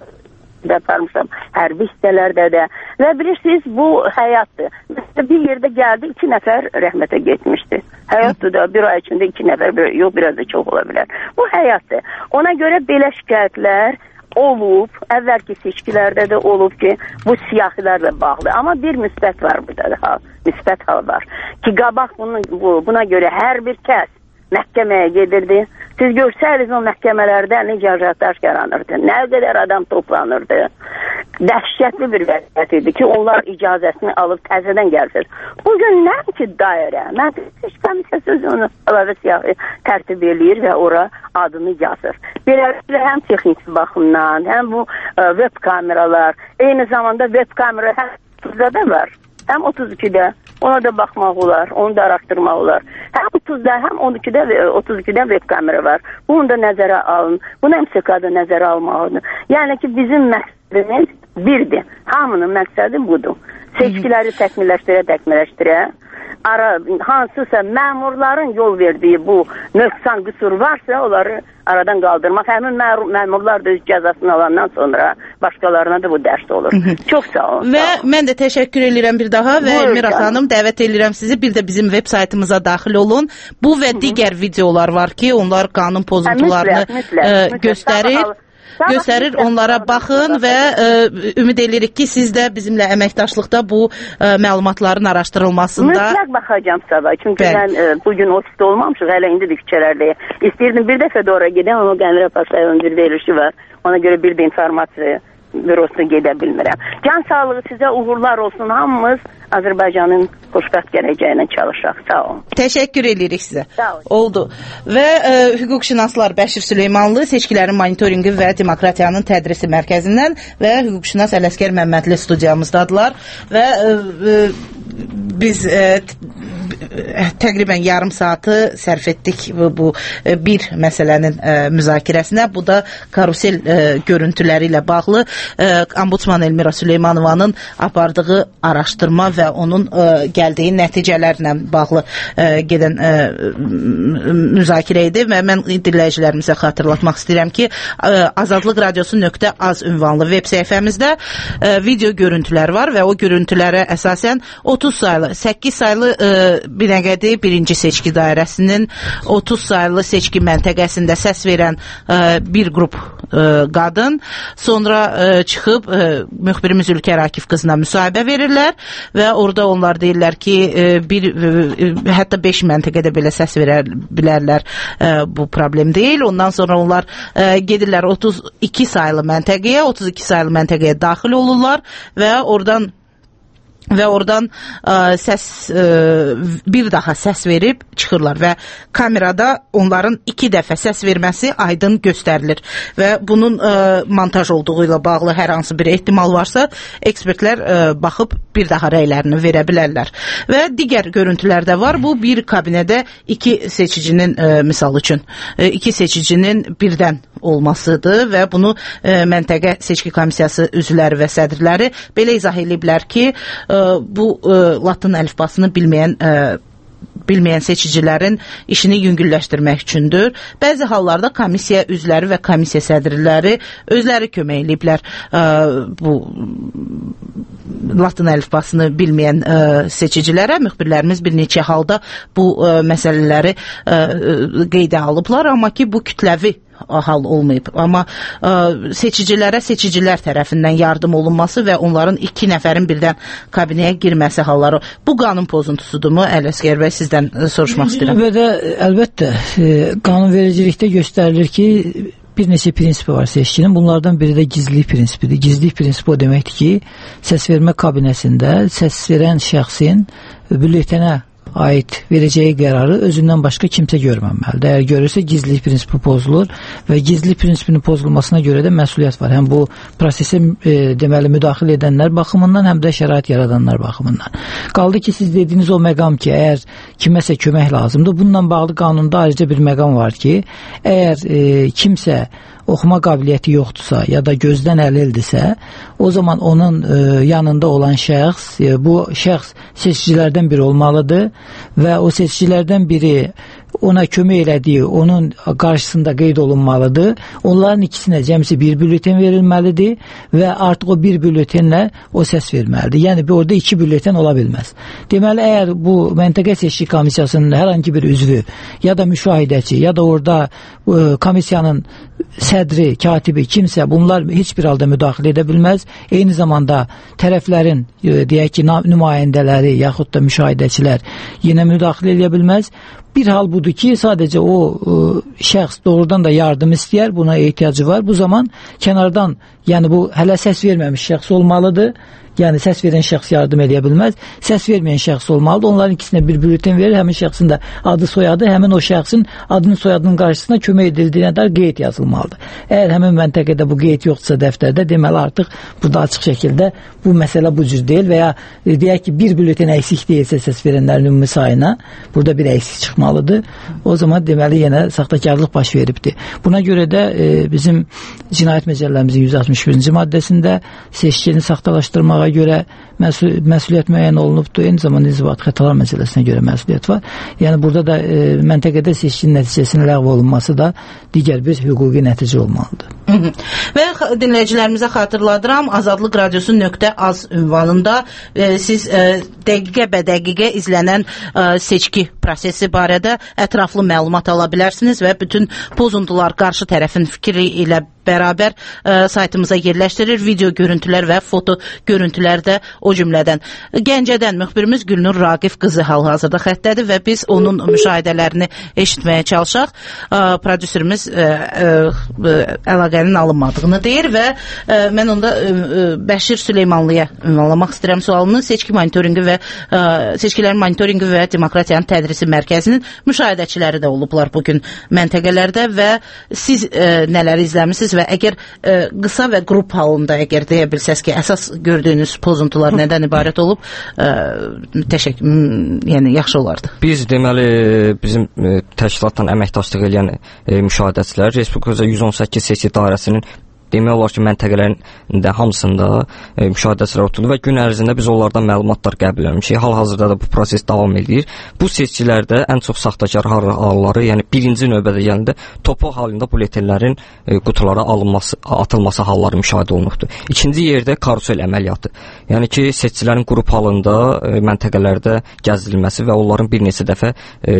[SPEAKER 15] aparmışam hərbi hissələrdə də və bilirsiniz bu həyatdır. Mesela bir yerdə gəldi iki nəfər rəhmətə getmişdi. Həyatdır da bir ay içində iki nəfər, yox biraz da çox ola bilər. Bu həyatdır. Ona görə belə şikayətlər olub, əvvəlki seçkilərdə də olub ki, bu siyahilərlə bağlı. Amma bir müsbət var burada da, müsbət hal var. Ki qabaq bunu, bu, buna görə hər bir kəs məhkəməyə gedirdi. Siz görsəydiniz o məhkəmələrdə necə ajiotaj yaranırdı, nə qədər adam toplanırdı. Dəhşətli bir vəziyyət idi ki, onlar icazəsini alıb təzədən gəlsiniz. Bugün nə ki dairə, Mərkəzi Seçki Komissiyası özünü əlavə siyahı tərtib eləyir və ora adını yazır. Beləliklə həm texniki baxımdan, həm bu ə, web kameralar, eyni zamanda web kamera həm otuzda da var, həm otuz ikidə. Ona da baxmaq olar, onu da araşdırmaq olar. Həm otuzda, həm on ikidə və otuz ikidə web kamera var. Bunu da nəzərə alın. Bunu M S K-da nəzərə almalıdır. Yəni ki, bizim məqsədimiz birdir. Hamının məqsədi budur. Seçkiləri təkmilləşdirə, təkmilləşdirə. Ara, hansısa məmurların yol verdiyi bu nöqsan qüsur varsa, onları aradan qaldırmaq. Həmin məmurlar da öz cəzasını alandan sonra başqalarına da bu dərs olur. Hı -hı. Çox sağ olun.
[SPEAKER 12] Və
[SPEAKER 15] sağ olun.
[SPEAKER 12] Mən də təşəkkür edirəm bir daha və Elmira xanım dəvət edirəm sizi bir də bizim web saytımıza daxil olun. Bu və Hı -hı. digər videolar var ki, onlar qanun pozuntularını mütləq, mütləq, mütləq. göstərir. göstərir. Onlara baxın və ə, ümid edirik ki, siz də bizimlə əməkdaşlıqda bu ə, məlumatların araşdırılmasında...
[SPEAKER 15] Mütləq baxacağım sabah. Çünki Bəli. mən ə, bugün ofisdə olmamışıq, hələ indidir küçələrdə. İstəyirdim bir dəfə də oraya gedən, onun Qəmrə Pasayevin bir verilişi var. Ona görə bir də informasiya bürosuna gedə bilmirəm. Can sağlığı sizə uğurlar olsun. Hamımız Azərbaycanın xoşbəxt gələcəyinə çalışaq. Sağ olun.
[SPEAKER 12] Təşəkkür edirik sizə.
[SPEAKER 15] Sağ olun.
[SPEAKER 12] Oldu. Və ə, hüquqşünaslar Bəşir Süleymanlı seçkilərin monitorinqi və demokratiyanın tədrisi mərkəzindən və hüquqşünas Ələsgər Məmmədli studiyamızdadılar və ə, ə, biz ə, təqribən yarım saatı sərf etdik bu, bu bir məsələnin ə, müzakirəsinə. Bu da karusel ə, görüntüləri ilə bağlı ə, Ombudsman Elmira Süleymanovanın apardığı araşdırma və onun ə, gəldiyi nəticələrlə bağlı ə, gedən ə, müzakirə idi və mən dinləyicilərimizə xatırlatmaq istəyirəm ki, ə, Azadlıq Radiosu nöqtə az ünvanlı web səhifəmizdə ə, video görüntülər var və o görüntülərə əsasən otuz saylı, səkkiz saylı ə, Binəqədi birinci seçki dairəsinin otuz saylı seçki məntəqəsində səs verən ə, bir qrup ə, qadın sonra ə, çıxıb ə, müxbirimiz Ülkər Akif qızına müsahibə verirlər və orada onlar deyirlər ki, bir hətta beş məntəqədə belə səs verə bilərlər, bu problem deyil. Ondan sonra onlar gedirlər otuz iki saylı məntəqəyə, otuz iki saylı məntəqəyə daxil olurlar və oradan və oradan ə, səs ə, bir daha səs verib çıxırlar və kamerada onların iki dəfə səs verməsi aydın göstərilir və bunun ə, montaj olduğu ilə bağlı hər hansı bir ehtimal varsa ekspertlər ə, baxıb bir daha rəylərini verə bilərlər və digər görüntülər də var. Bu bir kabinədə iki seçicinin ə, misal üçün ə, iki seçicinin birdən olmasıdır və bunu ə, məntəqə seçki komissiyası üzvləri və sədrləri belə izah ediblər ki, ə, bu ə, latın əlifbasını bilməyən ə, bilməyən seçicilərin işini yüngülləşdirmək üçündür. Bəzi hallarda komissiya üzvləri və komissiya sədrləri özləri kömək ediblər ə, bu latın əlifbasını bilməyən ə, seçicilərə. Müxbirlərimiz bir neçə halda bu ə, məsələləri ə, qeydə alıblar, amma ki bu kütləvi hal olmayıb. Amma ə, seçicilərə seçicilər tərəfindən yardım olunması və onların iki nəfərin birdən kabinəyə girməsi halları. Bu qanun pozuntusudurmu? Ələsgər bəy, sizdən soruşmaq istəyirəm.
[SPEAKER 17] Növbədə əlbəttə e, qanunvericilikdə göstərilir ki, bir neçə prinsipi var seçkinin. Bunlardan biri də gizlilik prinsipidir. Gizlilik prinsipi o deməkdir ki, səsvermə kabinəsində səs verən şəxsin bülletenə ait verəcəyi qərarı özündən başqa kimsə görməməlidir. Əgər görürsə gizlilik prinsipi pozulur və gizlilik prinsipinin pozulmasına görə də məsuliyyət var. Həm bu prosesə e, deməli müdaxilə edənlər baxımından, həm də şərait yaradanlar baxımından. Qaldı ki, siz dediyiniz o məqam ki, əgər kiməsə kömək lazımdır, bununla bağlı qanunda ayrıca bir məqam var ki, əgər e, kimsə oxuma qabiliyyəti yoxdursa ya da gözdən əlildirsə, o zaman onun e, yanında olan şəxs, e, bu şəxs seçicilərdən biri olmalıdır və o seçicilərdən biri ona kömək elədiyi, onun qarşısında qeyd olunmalıdır. Onların ikisinə cəmsi bir bülletin verilməlidir və artıq o bir bülletinlə o səs verməlidir. Yəni, orada iki bülletin ola bilməz. Deməli, əgər bu məntəqə seçki komissiyasının hər hangi bir üzvü ya da müşahidəçi ya da orada e, komissiyanın sədri, katibi, kimsə bunlar heç bir halda müdaxilə edə bilməz. Eyni zamanda tərəflərin, e, deyək ki, nümayəndələri yaxud da müşahidəçilər yenə müdaxilə edə bilməz. Bir hal budur ki, sadəcə o ə, şəxs doğrudan da yardım istəyər, buna ehtiyacı var. Bu zaman kənardan, yəni bu hələ səs verməmiş şəxs olmalıdır. Yəni səs verən şəxs yardım edə bilməz. Səs verməyən şəxs olmalıdır. Onların ikisinə bir bülletin verir. Həmin şəxsin də adı, soyadı, həmin o şəxsin adının, soyadının qarşısına kömək edildiyinə dair qeyd yazılmalıdır. Əgər həmin məntəqədə bu qeyd yoxdursa dəftərdə, deməli artıq burada açıq şəkildə bu məsələ bu cür deyil və ya e, deyək ki, bir bülletin əksik deyilsə səs verənlərin ümumi sayına, burada bir əksik çıxmalıdır. O zaman deməli yenə saxtakarlıq baş veribdir. Buna görə də e, bizim Cinayət Məcəlləmizin yüz altmış birinci maddəsində seçkini saxtalaşdırmağa görə məsul, məsuliyyət müəyyən olunubdur. Eyni zamanda inzibati xətalar məsələsinə görə məsuliyyət var. Yəni burada da e, məntəqədə seçkinin nəticəsinin ləğv olunması da digər bir hüquqi nəticə olmalıdır.
[SPEAKER 12] Hı -hı. Və dinləyicilərimizə xatırladıram, Azadlıq Radiosu nöqtə az ünvanında e, siz e, dəqiqə bə dəqiqə izlənən e, seçki prosesi barədə ətraflı məlumat ala bilərsiniz və bütün pozuntular qarşı tərəfin fikri ilə bərabər ə, saytımıza yerləşdirir. Video görüntülər və foto görüntülər də o cümlədən. Gəncədən müxbirimiz Gülnur Raqif qızı hal-hazırda xəttədir və biz onun müşahidələrini eşitməyə çalışaq. Ə, prodüserimiz ə, ə, əlaqənin alınmadığını deyir və ə, mən onda ə, Bəşir Süleymanlıya ünvanlamaq istəyirəm sualını. Seçki monitorinqi və ə, seçkilərin monitorinqi və demokratiyanın tədrisi mərkəzinin müşahidəçiləri də olublar bugün məntəqələrdə və siz ə, nələri izləmisiniz və əgər ə, qısa və qrup halında əgər deyə bilsəz ki, əsas gördüyünüz pozuntular nədən ibarət olub, ə, təşəkkür, yəni yaxşı olardı.
[SPEAKER 18] Biz deməli bizim ə, təşkilatdan əməkdaşlıq edən ə, müşahidəçilər Respublika yüz on səkkiz seçki dairəsinin demək olar ki, məntəqələrin də hamısında e, müşahidəçilər oturdu və gün ərzində biz onlardan məlumatlar qəbul etmişik. Hal-hazırda da bu proses davam edir. Bu seçkilərdə ən çox saxtakar halları, yəni birinci növbədə gəldikdə topu halında bulletenlərin e, qutulara alınması, atılması halları müşahidə olunubdur. İkinci yerdə karusel əməliyyatı. Yəni ki, seçkilərin qrup halında e, məntəqələrdə gəzdirilməsi və onların bir neçə dəfə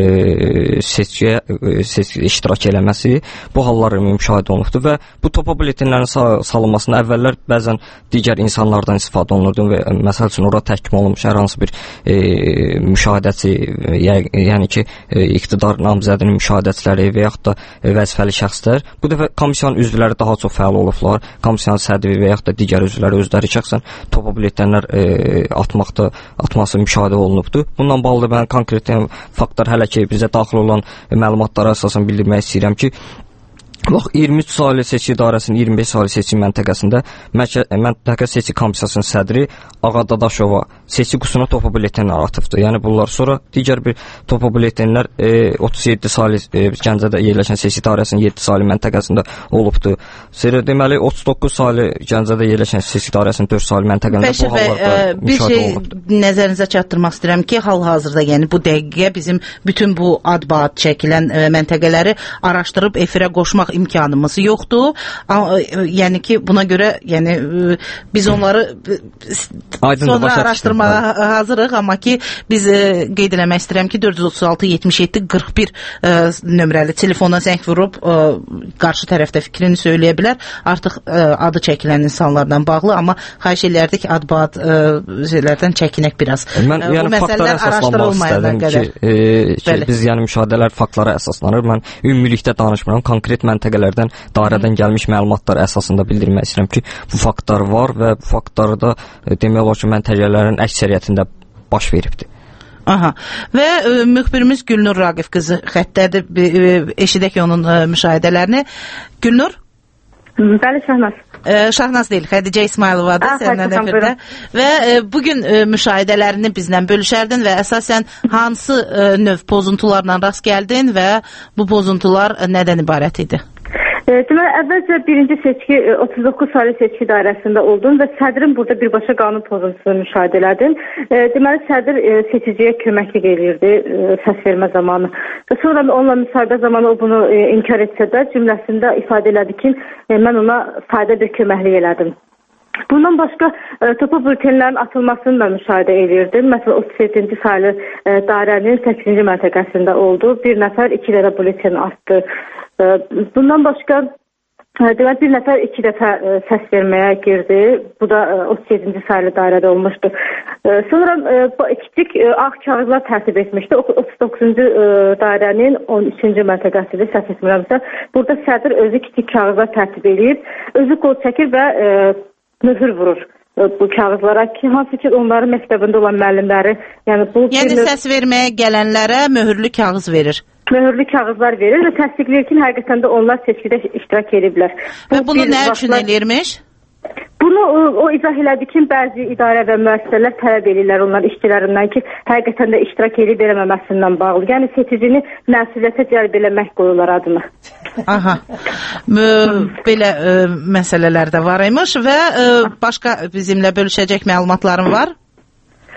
[SPEAKER 18] e, seçkiyə e, seçki iştirak eləməsi bu hallar müşahidə olunubdur və bu topa bulletenlər salınmasında əvvəllər bəzən digər insanlardan istifadə olunurdu və məsəl üçün orada təhkim olunmuş hər hansı bir e, müşahidəçi, yəni, yəni ki, e, iqtidar namizədinin müşahidəçiləri və yaxud da e, vəzifəli şəxslər. Bu dəfə komissiyanın üzvləri daha çox fəal olublar. Komissiyanın sədri və yaxud da digər üzvləri özləri şəxsən topa bulletenlər e, atmaqda, atması müşahidə olunubdur. Bununla bağlı mən konkret faktlar hələ ki bizə daxil olan e, məlumatlara əsasən bildirmək istəyirəm ki, bax, iyirmi üç saylı seçki idarəsinin iyirmi beş saylı seçki məntəqəsində məntəqə seçki komissiyasının sədri Ağa Dadaşova seçki qutusuna topa bulletenlər atıbdır. Yəni bunlar sonra digər bir topa bulletenlər e, otuz yeddi saylı e, Gəncədə yerləşən seçki idarəsinin yeddi saylı məntəqəsində olubdur. Sonra deməli otuz doqquz saylı Gəncədə yerləşən seçki idarəsinin dörd saylı məntəqəsində bu hallarda e,
[SPEAKER 12] bir şey nəzərinizə çatdırmaq istəyirəm ki, hal-hazırda yəni bu dəqiqə bizim bütün bu ad-baad çəkilən e, məntəqələri araşdırıb efirə qoşmaq imkanımız yoxdur. Yəni ki, buna görə yəni biz onları sonra araşdırmağa hazırıq, amma ki biz qeyd eləmək istəyirəm ki, dörd yüz otuz altı yetmiş yeddi qırx bir nömrəli telefona zəng vurub qarşı tərəfdə fikrini söyləyə bilər. Artıq adı çəkilən insanlardan bağlı, amma xahiş eləyərdik ki, ad-baad şeylərdən çəkinək biraz.
[SPEAKER 18] Mən yəni faktlara əsaslanmaq istədim ki, e, ki biz yəni müşahidələr faktlara əsaslanır. Mən ümumilikdə danışmıram, konkret məntəqələrdən, dairədən gəlmiş məlumatlar əsasında bildirmək istəyirəm ki, bu faktlar var və bu faktlarda e, demək olar ki, məntəqələrin əksəriyyətində baş veribdir.
[SPEAKER 12] Aha. Və e, müxbirimiz Gülnur Raqif qızı xəttədir. E, eşidək onun e, müşahidələrini. Gülnur?
[SPEAKER 19] Bəli, Şahnaz.
[SPEAKER 12] E, Şahnaz deyil, Xədicə İsmayılovadır səndən efirdə. Və e, bugün e, müşahidələrini bizlə bölüşərdin və əsasən hansı e, növ pozuntularla rast gəldin və bu pozuntular e, nədən ibarət idi?
[SPEAKER 19] Deməli, əvvəlcə birinci seçki otuz doqquz saylı seçki dairəsində oldum və sədrin burada birbaşa qanun pozuntusunu müşahidə elədim. Deməli, sədr seçiciyə köməklik eləyirdi səs vermə zamanı. Və sonra onunla müsahibə zamanı o bunu inkar etsə də cümləsində ifadə elədi ki, mən ona sadə bir köməklik elədim. Bundan başqa topa bültenlərin atılmasını da müşahidə edirdim. Məsələn, otuz yeddinci saylı dairənin səkkizinci məntəqəsində oldu. Bir nəfər iki dəfə bülten atdı. Bundan başqa demək, bir nəfər iki dəfə səs verməyə girdi. Bu da otuz yeddinci saylı dairədə olmuşdu. Sonra kiçik ağ kağızlar tərtib etmişdi. otuz doqquzuncu dairənin on üçüncü məntəqəsidir, səs etmirəmsə. Burada sədr özü kiçik kağızlar tərtib edir. Özü qol çəkir və möhür vurur bu kağızlara ki, hansı ki onların məktəbində olan müəllimləri, yəni bu
[SPEAKER 12] yəni səs verməyə gələnlərə möhürlü kağız verir.
[SPEAKER 19] Möhürlü kağızlar verir və təsdiqləyir ki, həqiqətən də onlar seçkidə iştirak ediblər.
[SPEAKER 12] Və bunu nə üçün eləyirmiş?
[SPEAKER 19] Bunu o, o izah elədi ki, bəzi idarə və müəssisələr tələb edirlər onların işçilərindən ki, həqiqətən də iştirak edib eləməməsindən bağlı. Yəni seçicini məsuliyyətə cəlb eləmək qoyurlar adına.
[SPEAKER 12] Aha. Belə ə, məsələlər də var imiş və ə, başqa bizimlə bölüşəcək məlumatların var?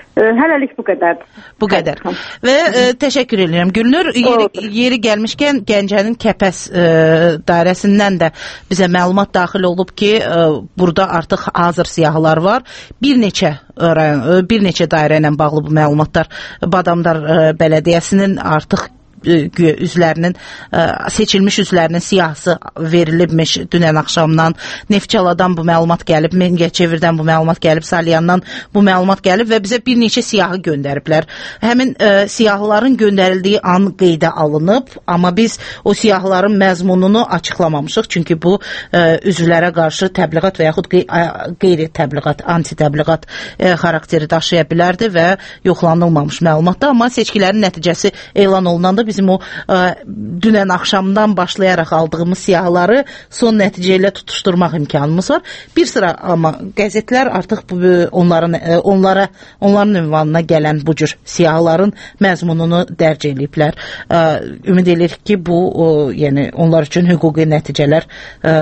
[SPEAKER 19] Hələlik bu qədərdir.
[SPEAKER 12] Bu qədər. Və e, təşəkkür edirəm. Gülnur, yeri, yeri gəlmişkən Gəncənin Kəpəs e, dairəsindən də bizə məlumat daxil olub ki, e, burada artıq hazır siyahılar var. Bir neçə rayon, bir neçə dairə ilə bağlı bu məlumatlar Badamdar e, Bələdiyyəsinin artıq üzlərinin seçilmiş üzlərinin siyahısı verilibmiş dünən axşamdan. Neftçaladan bu məlumat gəlib, Mingəçevirdən bu məlumat gəlib, Salyandan bu məlumat gəlib və bizə bir neçə siyahı göndəriblər. Həmin e, siyahıların göndərildiyi an qeydə alınıb, amma biz o siyahıların məzmununu açıqlamamışıq, çünki bu e, üzvlərə qarşı təbliğat və yaxud qeyri-təbliğat, anti-təbliğat e, xarakteri daşıya bilərdi və yoxlanılmamış məlumatda, amma seçkilərin nəticəsi elan olunanda bizim o ə, dünən axşamdan başlayaraq aldığımız siyahıları son nəticə ilə tutuşturmaq imkanımız var. Bir sıra amma qəzetlər artıq bu, onların, ə, onlara, onların ünvanına gələn bu cür siyahıların məzmununu dərc eləyiblər. Ə, ümid edirik ki, bu o, yəni onlar üçün hüquqi nəticələr ə,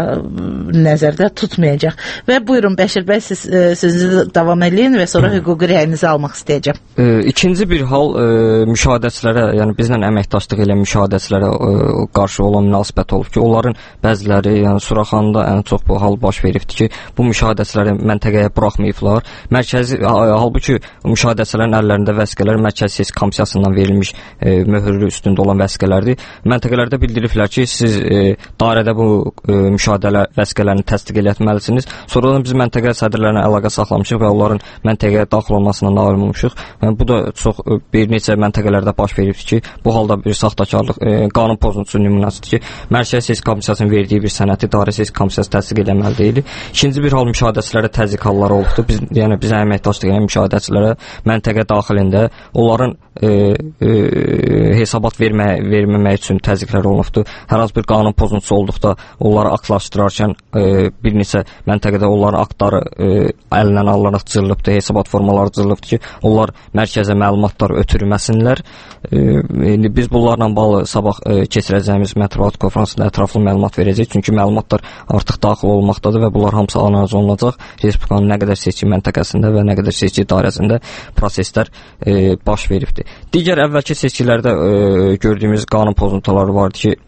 [SPEAKER 12] nəzərdə tutmayacaq. Və buyurun Bəşir bəy, siz ə, sözünüzü davam edin və sonra hüquqi rəyinizi almaq istəyəcəm.
[SPEAKER 18] Ə, ikinci bir hal ə, müşahidəçilərə, yəni bizlə əməkdaş Daşlıq ilə müşahidəçilərə ə, qarşı olan münasibət olub ki, onların bəziləri, yəni Suraxanda ən çox bu hal baş veribdir ki, bu müşahidəçiləri məntəqəyə buraxmayıblar. Mərkəzi, halbuki müşahidəçilərin əllərində vəsiqələr Mərkəzi Seçki Komissiyasından verilmiş ə, möhürlü üstündə olan vəsiqələrdir. Məntəqələrdə bildiriblər ki, siz ə, dairədə bu ə, müşahidələr vəsiqələrini təsdiq etməlisiniz. Sonradan biz məntəqə sədrlərinə əlaqə saxlamışıq və onların məntəqəyə daxil olmasına nail olmuşuq. Yəni, bu da çox ə, bir neçə məntəqələrdə baş veribdir ki, bu halda bir saxtakarlıq, e, qanun pozuntusu nümunəsidir ki, Mərkəzi Seçki Komissiyasının verdiyi bir sənəti Dairə Seçki Komissiyası təsdiq etməli deyil. İkinci bir hal müşahidəçilərə təzyiq halları olubdur. Biz, yəni bizə əməkdaşlıq edən müşahidəçilərə məntəqə daxilində onların e, e, hesabat vermə, verməmək üçün təzyiqlər olunubdur. Hər hansı bir qanun pozuntusu olduqda onları aktlaşdırarkən e, bir neçə məntəqədə onların aktları e, əlindən alınaraq cırılıbdır, hesabat formaları cırılıbdır ki, onlar mərkəzə məlumatlar ötürməsinlər. E, indi biz bunlarla bağlı sabah e, keçirəcəyimiz mətbuat konfransında ətraflı məlumat verəcək. Çünki məlumatlar artıq daxil olmaqdadır və bunlar hamısı analiz olunacaq. Respublikanın nə qədər seçki məntəqəsində və nə qədər seçki dairəsində proseslər e, baş veribdir. Digər əvvəlki seçkilərdə e, gördüyümüz qanun pozuntuları vardı ki,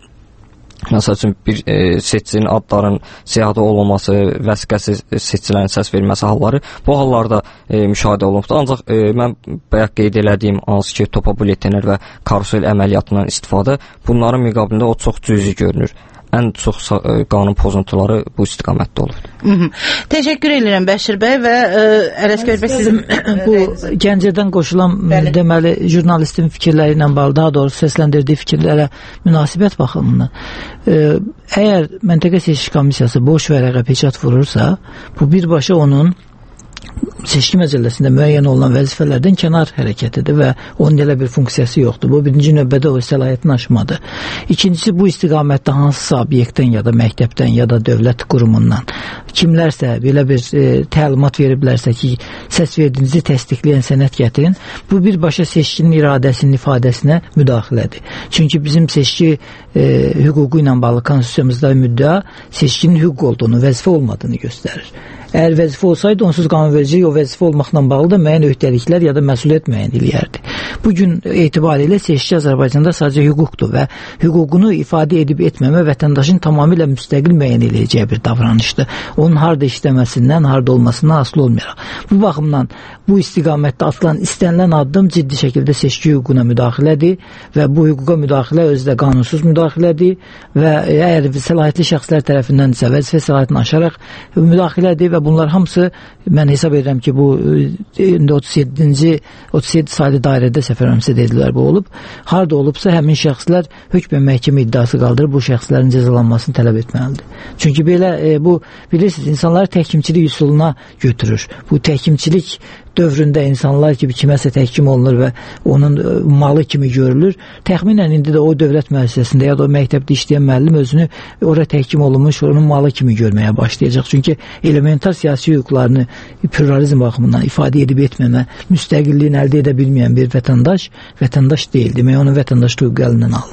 [SPEAKER 18] məsəl üçün bir e, seçicinin adların siyahıda olmaması, vəsiqəsiz seçicilərin səs verməsi halları bu hallarda e, müşahidə olunubdur. Ancaq e, mən bayaq qeyd elədiyim hansı ki, topa bulletenlər və karusel əməliyyatından istifadə bunların müqabilində o çox cüzi görünür. Ən çox e, qanun pozuntuları bu istiqamətdə olubdur.
[SPEAKER 12] Hı -hı. Təşəkkür edirəm Bəşir bəy və e, Ələsgər bəy sizin
[SPEAKER 17] bu Gəncədən qoşulan Bəli. deməli jurnalistin fikirləri ilə bağlı, daha doğrusu səsləndirdiyi fikirlərə münasibət baxımından e, əgər Məntəqə Seçki Komissiyası boş vərəqə peçat vurursa, bu birbaşa onun seçki məcəlləsində müəyyən olunan vəzifələrdən kənar hərəkətidir və onun elə bir funksiyası yoxdur. Bu birinci növbədə o səlahiyyətini aşmadı. İkincisi, bu istiqamətdə hansısa obyektdən ya da məktəbdən ya da dövlət qurumundan kimlərsə belə bir e, təlimat veriblərsə ki, səs verdiyinizi təsdiqləyən sənəd gətirin, bu birbaşa seçkinin iradəsinin ifadəsinə müdaxilədir. Çünki bizim seçki e, hüququ ilə bağlı konstitusiyamızda müddəa seçkinin hüquq olduğunu, vəzifə olmadığını göstərir. Əgər vəzifə olsaydı, onsuz qanunvericilik o vəzifə olmaqla bağlı da müəyyən öhdəliklər ya da məsuliyyət müəyyən eləyərdi. Bugün etibarilə seçki Azərbaycanda sadəcə hüquqdur və hüququnu ifadə edib etməmə vətəndaşın tamamilə müstəqil müəyyən eləyəcəyi bir davranışdır. Onun harda işləməsindən, harda olmasından asılı olmayaraq. Bu baxımdan bu istiqamətdə atılan istənilən addım ciddi şəkildə seçki hüququna müdaxilədir və bu hüquqa müdaxilə özü də qanunsuz müdaxilədir və əgər səlahiyyətli şəxslər tərəfindənsə vəzifə səlahiyyətini aşaraq müdaxilədir və bunlar hamısı mən hesab edirəm ki, bu otuz yeddinci otuz yeddi saylı dairədə səfərəmsə dedilər bu olub. Harda olubsa həmin şəxslər hökmən məhkəmə iddiası qaldırıb bu şəxslərin cəzalanmasını tələb etməlidir. Çünki belə e, bu bilirsiniz insanları təhkimçilik üsuluna götürür. Bu təhkimçilik dövründə insanlar kimi kiməsə təhkim olunur və onun malı kimi görülür. Təxminən indi də o dövlət müəssisəsində ya da o məktəbdə işləyən müəllim özünü ora təhkim olunmuş, onun malı kimi görməyə başlayacaq. Çünki elementar siyasi hüquqlarını pluralizm baxımından ifadə edib etməmə, müstəqilliyini əldə edə bilməyən bir vətəndaş, vətəndaş deyil. Demək, onun vətəndaşlığı hüququ əlindən alınıb.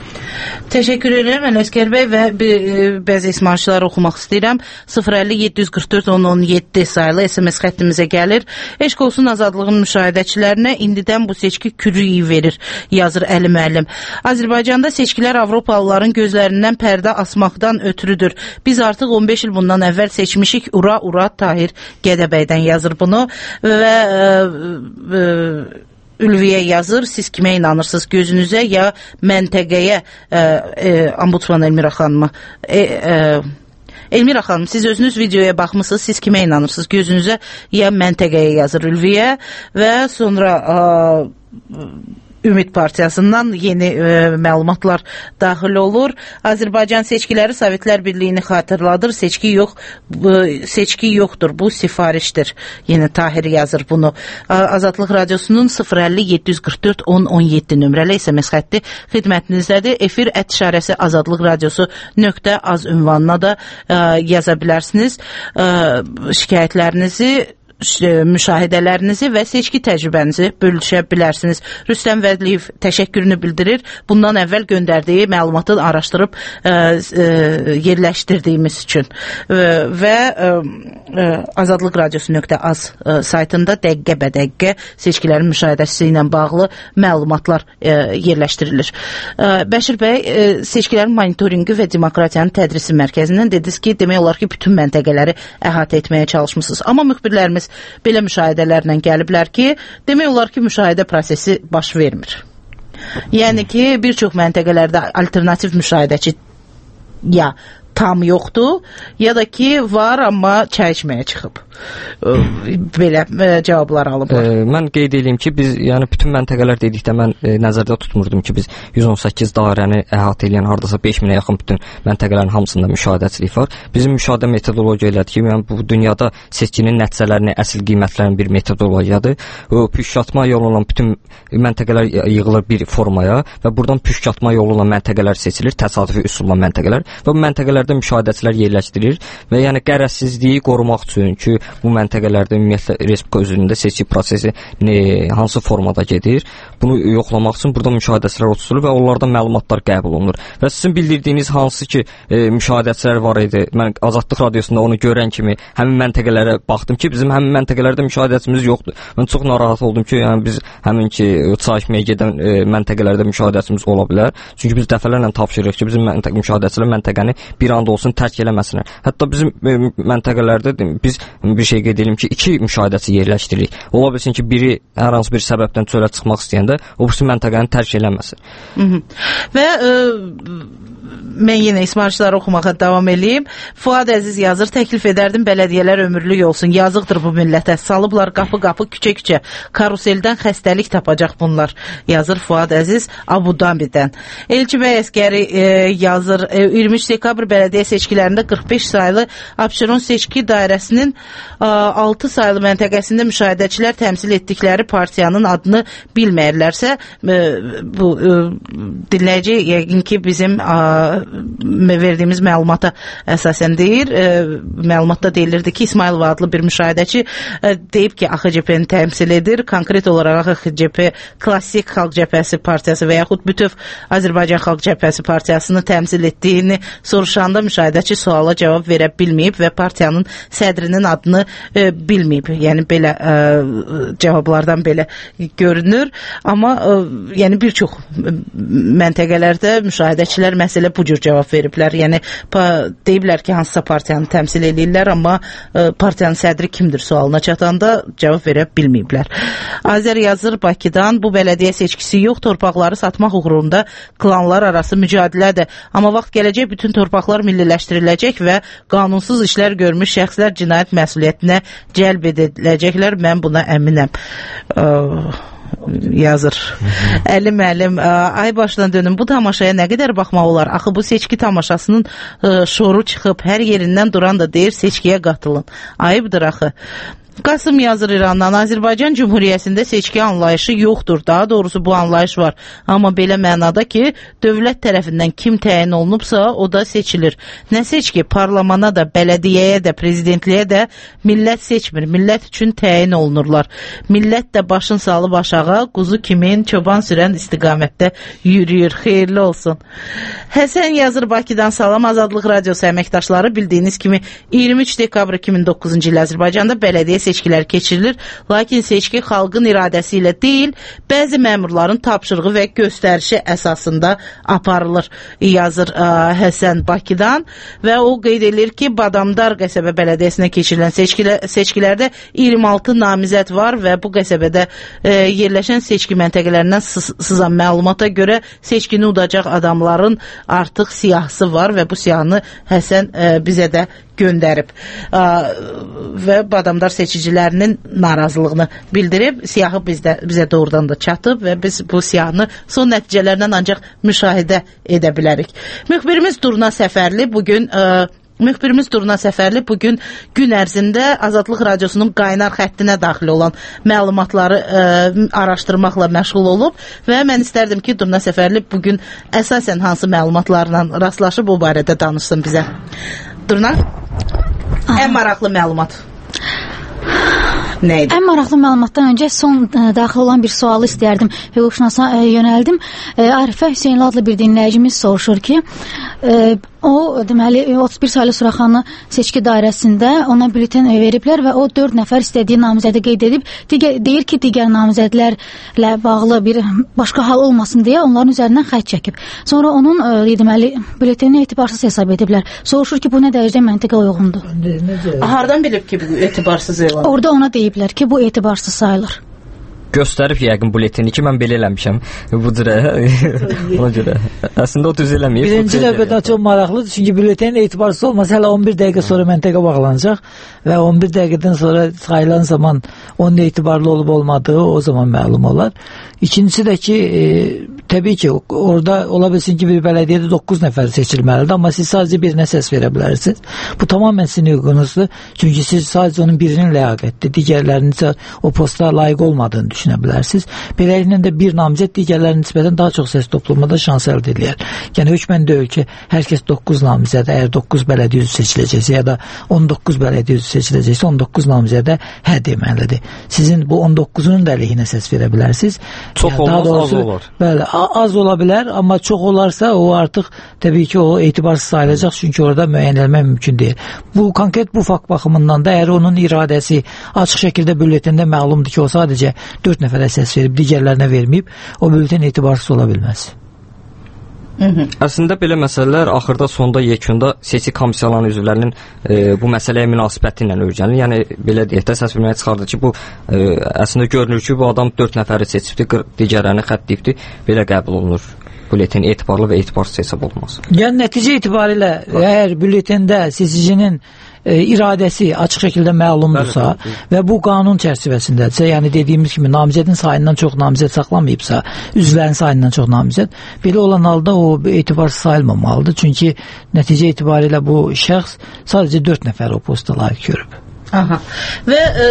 [SPEAKER 12] Təşəkkür edirəm Ələsgər bəy və bəzi ismarçıları oxumaq istəyirəm. sıfır əlli yeddi yüz qırx dörd on on yeddi sayılı S M S xəttimizə gəlir. Eşq olsun azadlığın müşahidəçilərinə indidən bu seçki kürüyü verir, yazır Əli müəllim. Azərbaycanda seçkilər Avropalıların gözlərindən pərdə asmaqdan ötürüdür. Biz artıq on beş il bundan əvvəl seçmişik. Ura ura Tahir Gədəbəydən yazır bunu və e, e, Ülviyə yazır, siz kimə inanırsınız, gözünüzə ya məntəqəyə e, e, Ombudsman Elmira xanıma e, e, Elmira xanım, siz özünüz videoya baxmısınız, siz kimə inanırsınız, gözünüzə ya məntəqəyə yazır Ülviyə və sonra e, Ümid Partiyasından yeni e, məlumatlar daxil olur. Azərbaycan seçkiləri Sovetlər Birliyini xatırladır. Seçki yox, bu, seçki yoxdur. Bu sifarişdir. Yeni Tahir yazır bunu. Azadlıq Radiosunun sıfır əlli yeddi yüz qırx dörd on on yeddi nömrəli S M S xətti xidmətinizdədir. Efir ət işarəsi azadlıq radiosu nöqtə az ünvanına da e, yaza bilərsiniz. E, şikayətlərinizi, müşahidələrinizi və seçki təcrübənizi bölüşə bilərsiniz. Rüstəm Vədliyev təşəkkürünü bildirir. Bundan əvvəl göndərdiyi məlumatı araşdırıb ə, ə, yerləşdirdiyimiz üçün. Ə, və ə, ə, azadlıq radiosu nöqtə az ə, saytında dəqiqə bə dəqiqə seçkilərin müşahidəsi ilə bağlı məlumatlar ə, yerləşdirilir. Ə, Bəşir bəy, ə, seçkilərin monitorinqi və demokratiyanın tədrisi mərkəzindən dediniz ki, demək olar ki, bütün məntəqələri əhatə etməyə çalışmısınız. Amma müxbirlərimiz belə müşahidələrlə gəliblər ki, demək olar ki, müşahidə prosesi baş vermir. Yəni ki, bir çox məntəqələrdə alternativ müşahidəçi ya tam yoxdur, ya da ki, var, amma çay içməyə çıxıb. Belə cavablar alıblar.
[SPEAKER 18] E, mən qeyd edeyim ki, biz yəni bütün məntəqələr dedikdə mən e, nəzərdə tutmurdum ki, biz yüz on səkkiz dairəni əhatə edən hardasa beş minə yaxın bütün məntəqələrin hamısında müşahidəçilik var. Bizim müşahidə metodologiya elədir ki, yəni bu dünyada seçkinin nəticələrini, əsl qiymətlərin bir metodologiyadır. O püşkatma yolu ilə bütün məntəqələr yığılır bir formaya və buradan püşkatma yolu ilə məntəqələr seçilir, təsadüfi üsulla məntəqələr və bu məntəqələrdə müşahidəçilər yerləşdirilir və yəni qərəzsizliyi qorumaq üçün ki, bu məntəqələrdə ümumiyyətlə Respublika üzrində seçki prosesi ne, hansı formada gedir, bunu yoxlamaq üçün burada müşahidəçilər oturulur və onlardan məlumatlar qəbul olunur. Və sizin bildirdiyiniz hansı ki, e, müşahidəçilər var idi, mən Azadlıq Radiosunda onu görən kimi həmin məntəqələrə baxdım ki, bizim həmin məntəqələrdə müşahidəçimiz yoxdur. Mən çox narahat oldum ki, yəni biz həmin ki, çay içməyə gedən e, məntəqələrdə müşahidəçimiz ola bilər. Çünki biz dəfələrlə tapşırırıq ki, bizim məntəqə müşahidəçilər məntəqəni bir anda olsun tərk eləməsinlər. Hətta bizim e, məntəqələrdə biz bir şey qeyd edelim ki, iki müşahidəçi yerləşdiririk. Ola bilsin ki, biri hər hansı bir səbəbdən çölə çıxmaq istəyəndə o birisi məntəqəni tərk eləməsin.
[SPEAKER 12] Hı -hı. Və ə, mən yenə ismarçıları oxumağa davam edeyim. Fuad Əziz yazır, təklif edərdim bələdiyyələr ömürlük olsun. Yazıqdır bu millətə. Salıblar qapı-qapı, küçə-küçə. Karuseldən xəstəlik tapacaq bunlar. Yazır Fuad Əziz Abu Dhabi'dən. Elçi bəy Əskəri e, yazır, e, iyirmi üç dekabr bələdiyyə seçkilərində qırx beş saylı Abşeron seçki dairəsinin altı saylı məntəqəsində müşahidəçilər təmsil etdikləri partiyanın adını bilməyirlərsə, bu dinləyici yəqin ki, bizim verdiyimiz məlumata əsasən deyir. Məlumatda deyilirdi ki, İsmailov adlı bir müşahidəçi deyib ki, A X C P-ni təmsil edir. Konkret olaraq A X C P Klassik Xalq Cəbhəsi Partiyası və yaxud bütöv Azərbaycan Xalq Cəbhəsi Partiyasını təmsil etdiyini soruşanda müşahidəçi suala cavab verə bilməyib və partiyanın sədrinin adını e, bilməyib. Yəni belə e, cavablardan belə görünür. Amma e, yəni bir çox məntəqələrdə müşahidəçilər məsələ bu cür cavab veriblər. Yəni pa, deyiblər ki, hansısa partiyanı təmsil edirlər, amma e, partiyanın sədri kimdir sualına çatanda cavab verə bilməyiblər. Azər yazır Bakıdan, bu bələdiyyə seçkisi yox, torpaqları satmaq uğrunda klanlar arası mücadilədir. Amma vaxt gələcək, bütün torpaqlar milliləşdiriləcək və qanunsuz işlər görmüş şəxslər cinayət məsuliyyətinə cəlb ediləcəklər. Mən buna əminəm. Ə, yazır. Əli müəllim, ay başdan dönüm, bu tamaşaya nə qədər baxmaq olar? Axı bu seçki tamaşasının ə, şoru çıxıb, hər yerindən duran da deyir, seçkiyə qatılın. Ayıbdır axı. Qasım yazır İrandan. Azərbaycan Cümhuriyyətində seçki anlayışı yoxdur. Daha doğrusu bu anlayış var. Amma belə mənada ki, dövlət tərəfindən kim təyin olunubsa, o da seçilir. Nə seçki? Parlamenta da, bələdiyyəyə də, prezidentliyə də millət seçmir. Millət üçün təyin olunurlar. Millət də başın salıb aşağı, quzu kimin çoban sürən istiqamətdə yürüyür. Xeyirli olsun. Həsən yazır Bakıdan. Salam, Azadlıq Radiosu əməkdaşları. Bildiyiniz kimi iyirmi üç dekabr iki min doqquzuncu il Azərbaycanda bələdiyyə seçkilər keçirilir. Lakin seçki xalqın iradəsi ilə deyil, bəzi məmurların tapşırığı və göstərişi əsasında aparılır, yazır ə, Həsən Bakıdan və o qeyd edir ki, Badamdar qəsəbə bələdiyyəsinə keçirilən seçkilər, seçkilərdə iyirmi altı namizəd var və bu qəsəbədə ə, yerləşən seçki məntəqələrindən sızan məlumata görə seçkini udacaq adamların artıq siyahısı var və bu siyahını Həsən ə, bizə də göndərib ə, və Badamdar seçicilərinin narazılığını bildirib. Siyahı bizdə, bizə doğrudan da çatıb və biz bu siyahını son nəticələrdən ancaq müşahidə edə bilərik. Müxbirimiz Durna Səfərli bugün ə, Müxbirimiz Durna Səfərli bugün gün ərzində Azadlıq Radiosunun qaynar xəttinə daxil olan məlumatları ə, araşdırmaqla məşğul olub və mən istərdim ki, Durna Səfərli bugün əsasən hansı məlumatlarla rastlaşıb o barədə danışsın bizə. Durna, Aha. ən maraqlı məlumat nə idi?
[SPEAKER 20] Ən maraqlı məlumatdan öncə son ə, daxil olan bir sualı istəyərdim. Hüquqşünasa ə, yönəldim. Ə, Arifə Hüseynli adlı bir dinləyicimiz soruşur ki, ə, o deməli otuz bir saylı Suraxanı seçki dairəsində ona bülten veriblər və o dörd nəfər istədiyi namizədi qeyd edib. Digər, deyir ki, digər namizədlərlə bağlı bir başqa hal olmasın deyə onların üzərindən xətt çəkib. Sonra onun ə, deməli bültenini etibarsız hesab ediblər. Soruşur ki, bu nə dərəcədə məntiqə uyğundur?
[SPEAKER 12] Hardan bilib ki, bu etibarsız elan?
[SPEAKER 20] Orada ona deyiblər ki, bu etibarsız sayılır.
[SPEAKER 18] Göstərib yəqin bulletini ki, mən belə eləmişəm bu cürə. Ona görə. Əslində o düz eləməyib.
[SPEAKER 17] Birinci növbədə çox maraqlıdır, çünki bulletin etibarsız olmasa hələ on bir dəqiqə sonra məntəqə bağlanacaq və on bir dəqiqədən sonra sayılan zaman onun etibarlı olub olmadığı o zaman məlum olar. İkincisi də ki, e, təbii ki, orada ola bilsin ki, bir bələdiyyədə doqquz nəfər seçilməlidir, amma siz sadəcə birinə səs verə bilərsiniz. Bu tamamən sizin hüququnuzdur, çünki siz sadəcə onun birinin ləyaqətdir, digərlərinin isə o posta layiq olmadığını düşünə bilərsiniz. Beləliklə də bir namizəd digərlərinin nisbətən daha çox səs toplamada şans əldə edir. Yəni hökmən deyil ki, hər kəs doqquz namizədə, əgər doqquz bələdiyyə üzvü seçiləcəksə ya da on doqquz bələdiyyə üzvü seçiləcəksə, on doqquz namizədə hə deməlidir. Sizin bu on doqquzunun da əleyhinə səs verə bilərsiniz.
[SPEAKER 18] Çox yəni, olmaz, doğrusu, az olar.
[SPEAKER 17] Bəli, az ola bilər, amma çox olarsa o artıq təbii ki, o etibarsız sayılacaq, çünki orada müəyyənləmək mümkün deyil. Bu konkret bu fakt baxımından da əgər onun iradəsi açıq şəkildə bülletində məlumdur ki, o sadəcə dörd nəfərə səs verib, digərlərinə verməyib, o bülletin etibarsız ola bilməz.
[SPEAKER 18] Hı -hı. Əslində belə məsələlər axırda, sonda, yekunda seçki komissiyalarının üzvlərinin e, bu məsələyə münasibəti ilə öyrənir. Yəni belə deyək də səs verməyə çıxardı ki, bu e, əslində görünür ki, bu adam dörd nəfəri seçibdi, digərlərini xəttləyibdi, belə qəbul olunur. Bülletin etibarlı və etibarsız hesab olunmaz.
[SPEAKER 17] Yəni nəticə itibarilə əgər bülletində seçicinin e, iradəsi açıq şəkildə məlumdursa bəli, bəli. Və bu qanun çərçivəsindədirsə, yəni dediyimiz kimi namizədin sayından çox namizəd saxlamayıbsa, üzvlərin sayından çox namizəd, belə olan halda o etibarsız sayılmamalıdır. Çünki nəticə itibarilə bu şəxs sadəcə dörd nəfər o posta layiq görüb.
[SPEAKER 12] Aha. Və e,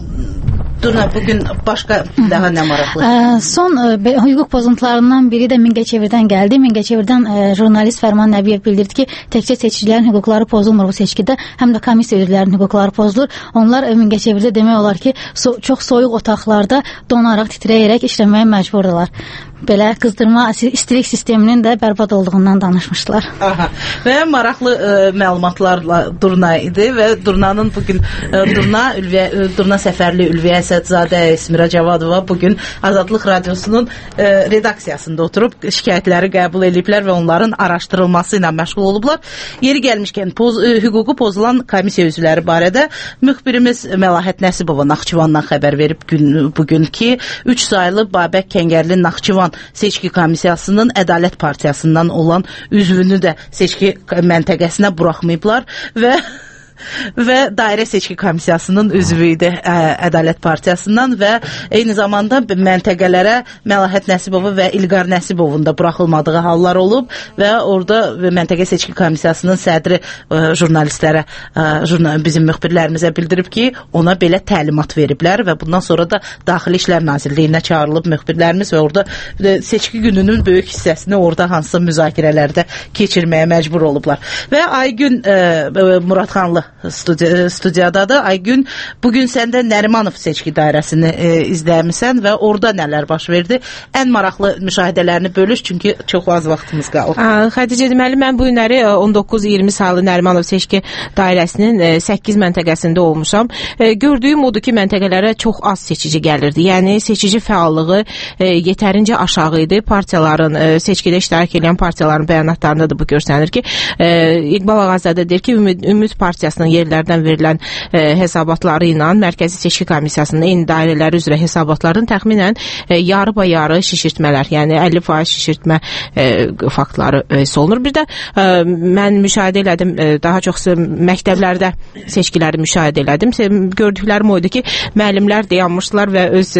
[SPEAKER 12] Durna, bugün başqa daha nə maraqlı?
[SPEAKER 20] Ə, son ə, hüquq pozuntularından biri də Mingəçevirdən gəldi. Mingəçevirdən ə, jurnalist Fərman Nəbiyev bildirdi ki, təkcə seçicilərin hüquqları pozulmur bu seçkidə, həm də komissiya üzvlərinin hüquqları pozulur. Onlar ə, Mingəçevirdə demək olar ki, so çox soyuq otaqlarda donaraq, titrəyərək işləməyə məcburdular. Belə qızdırma istilik sisteminin də bərbad olduğundan danışmışdılar.
[SPEAKER 12] Aha. Və maraqlı ə, məlumatlarla Durna idi və Durnanın bugün ə, Durna Ülviyə, Durna Səfərli, Ülviyə Əsədzadə, Esmira Cavadova bugün Azadlıq Radiosunun ə, redaksiyasında oturub şikayətləri qəbul ediblər və onların araşdırılması ilə məşğul olublar. Yeri gəlmişkən poz, ə, hüququ pozulan komissiya üzvləri barədə müxbirimiz Məlahət Nəsibova Naxçıvandan xəbər verib gün, bugün ki, üç saylı Babək Kəngərli Naxçıvan seçki komissiyasının Ədalət Partiyasından olan üzvünü də seçki məntəqəsinə buraxmayıblar və və Dairə Seçki Komissiyasının üzvü idi Ədalət Partiyasından və eyni zamanda məntəqələrə Məlahət Nəsibova və İlqar Nəsibovun da buraxılmadığı hallar olub və orada Məntəqə Seçki Komissiyasının sədri jurnalistlərə, bizim müxbirlərimizə bildirib ki, ona belə təlimat veriblər və bundan sonra da Daxili İşlər Nazirliyinə çağırılıb müxbirlərimiz və orada seçki gününün böyük hissəsini orada hansısa müzakirələrdə keçirməyə məcbur olublar. Və Aygün Muradxanlı studiyadadır. Aygün, bugün sən də Nərimanov seçki dairəsini izləyəmisən və orada nələr baş verdi? Ən maraqlı müşahidələrini bölüş, çünki çox az vaxtımız qalır.
[SPEAKER 21] Xədicə, deməli, mən bu günləri on doqquz iyirmi saylı Nərimanov seçki dairəsinin səkkiz məntəqəsində olmuşam. Gördüyüm odur ki, məntəqələrə çox az seçici gəlirdi. Yəni, seçici fəallığı yetərincə aşağı idi. Partiyaların, seçkidə iştirak edən partiyaların bəyanatlarında da bu görsənir ki, İqbal Ağazadə deyir ki, Ümid Partiyasının yerlərdən verilən hesabatları ilə Mərkəzi Seçki Komissiyasının eyni dairələri üzrə hesabatların təxminən yarı-bayarı şişirtmələr, yəni əlli faiz şişirtmə faktları olunur. Bir də mən müşahidə elədim, daha çox məktəblərdə seçkiləri müşahidə elədim. Gördüklərim oydu ki, müəllimlər dayanmışlar və öz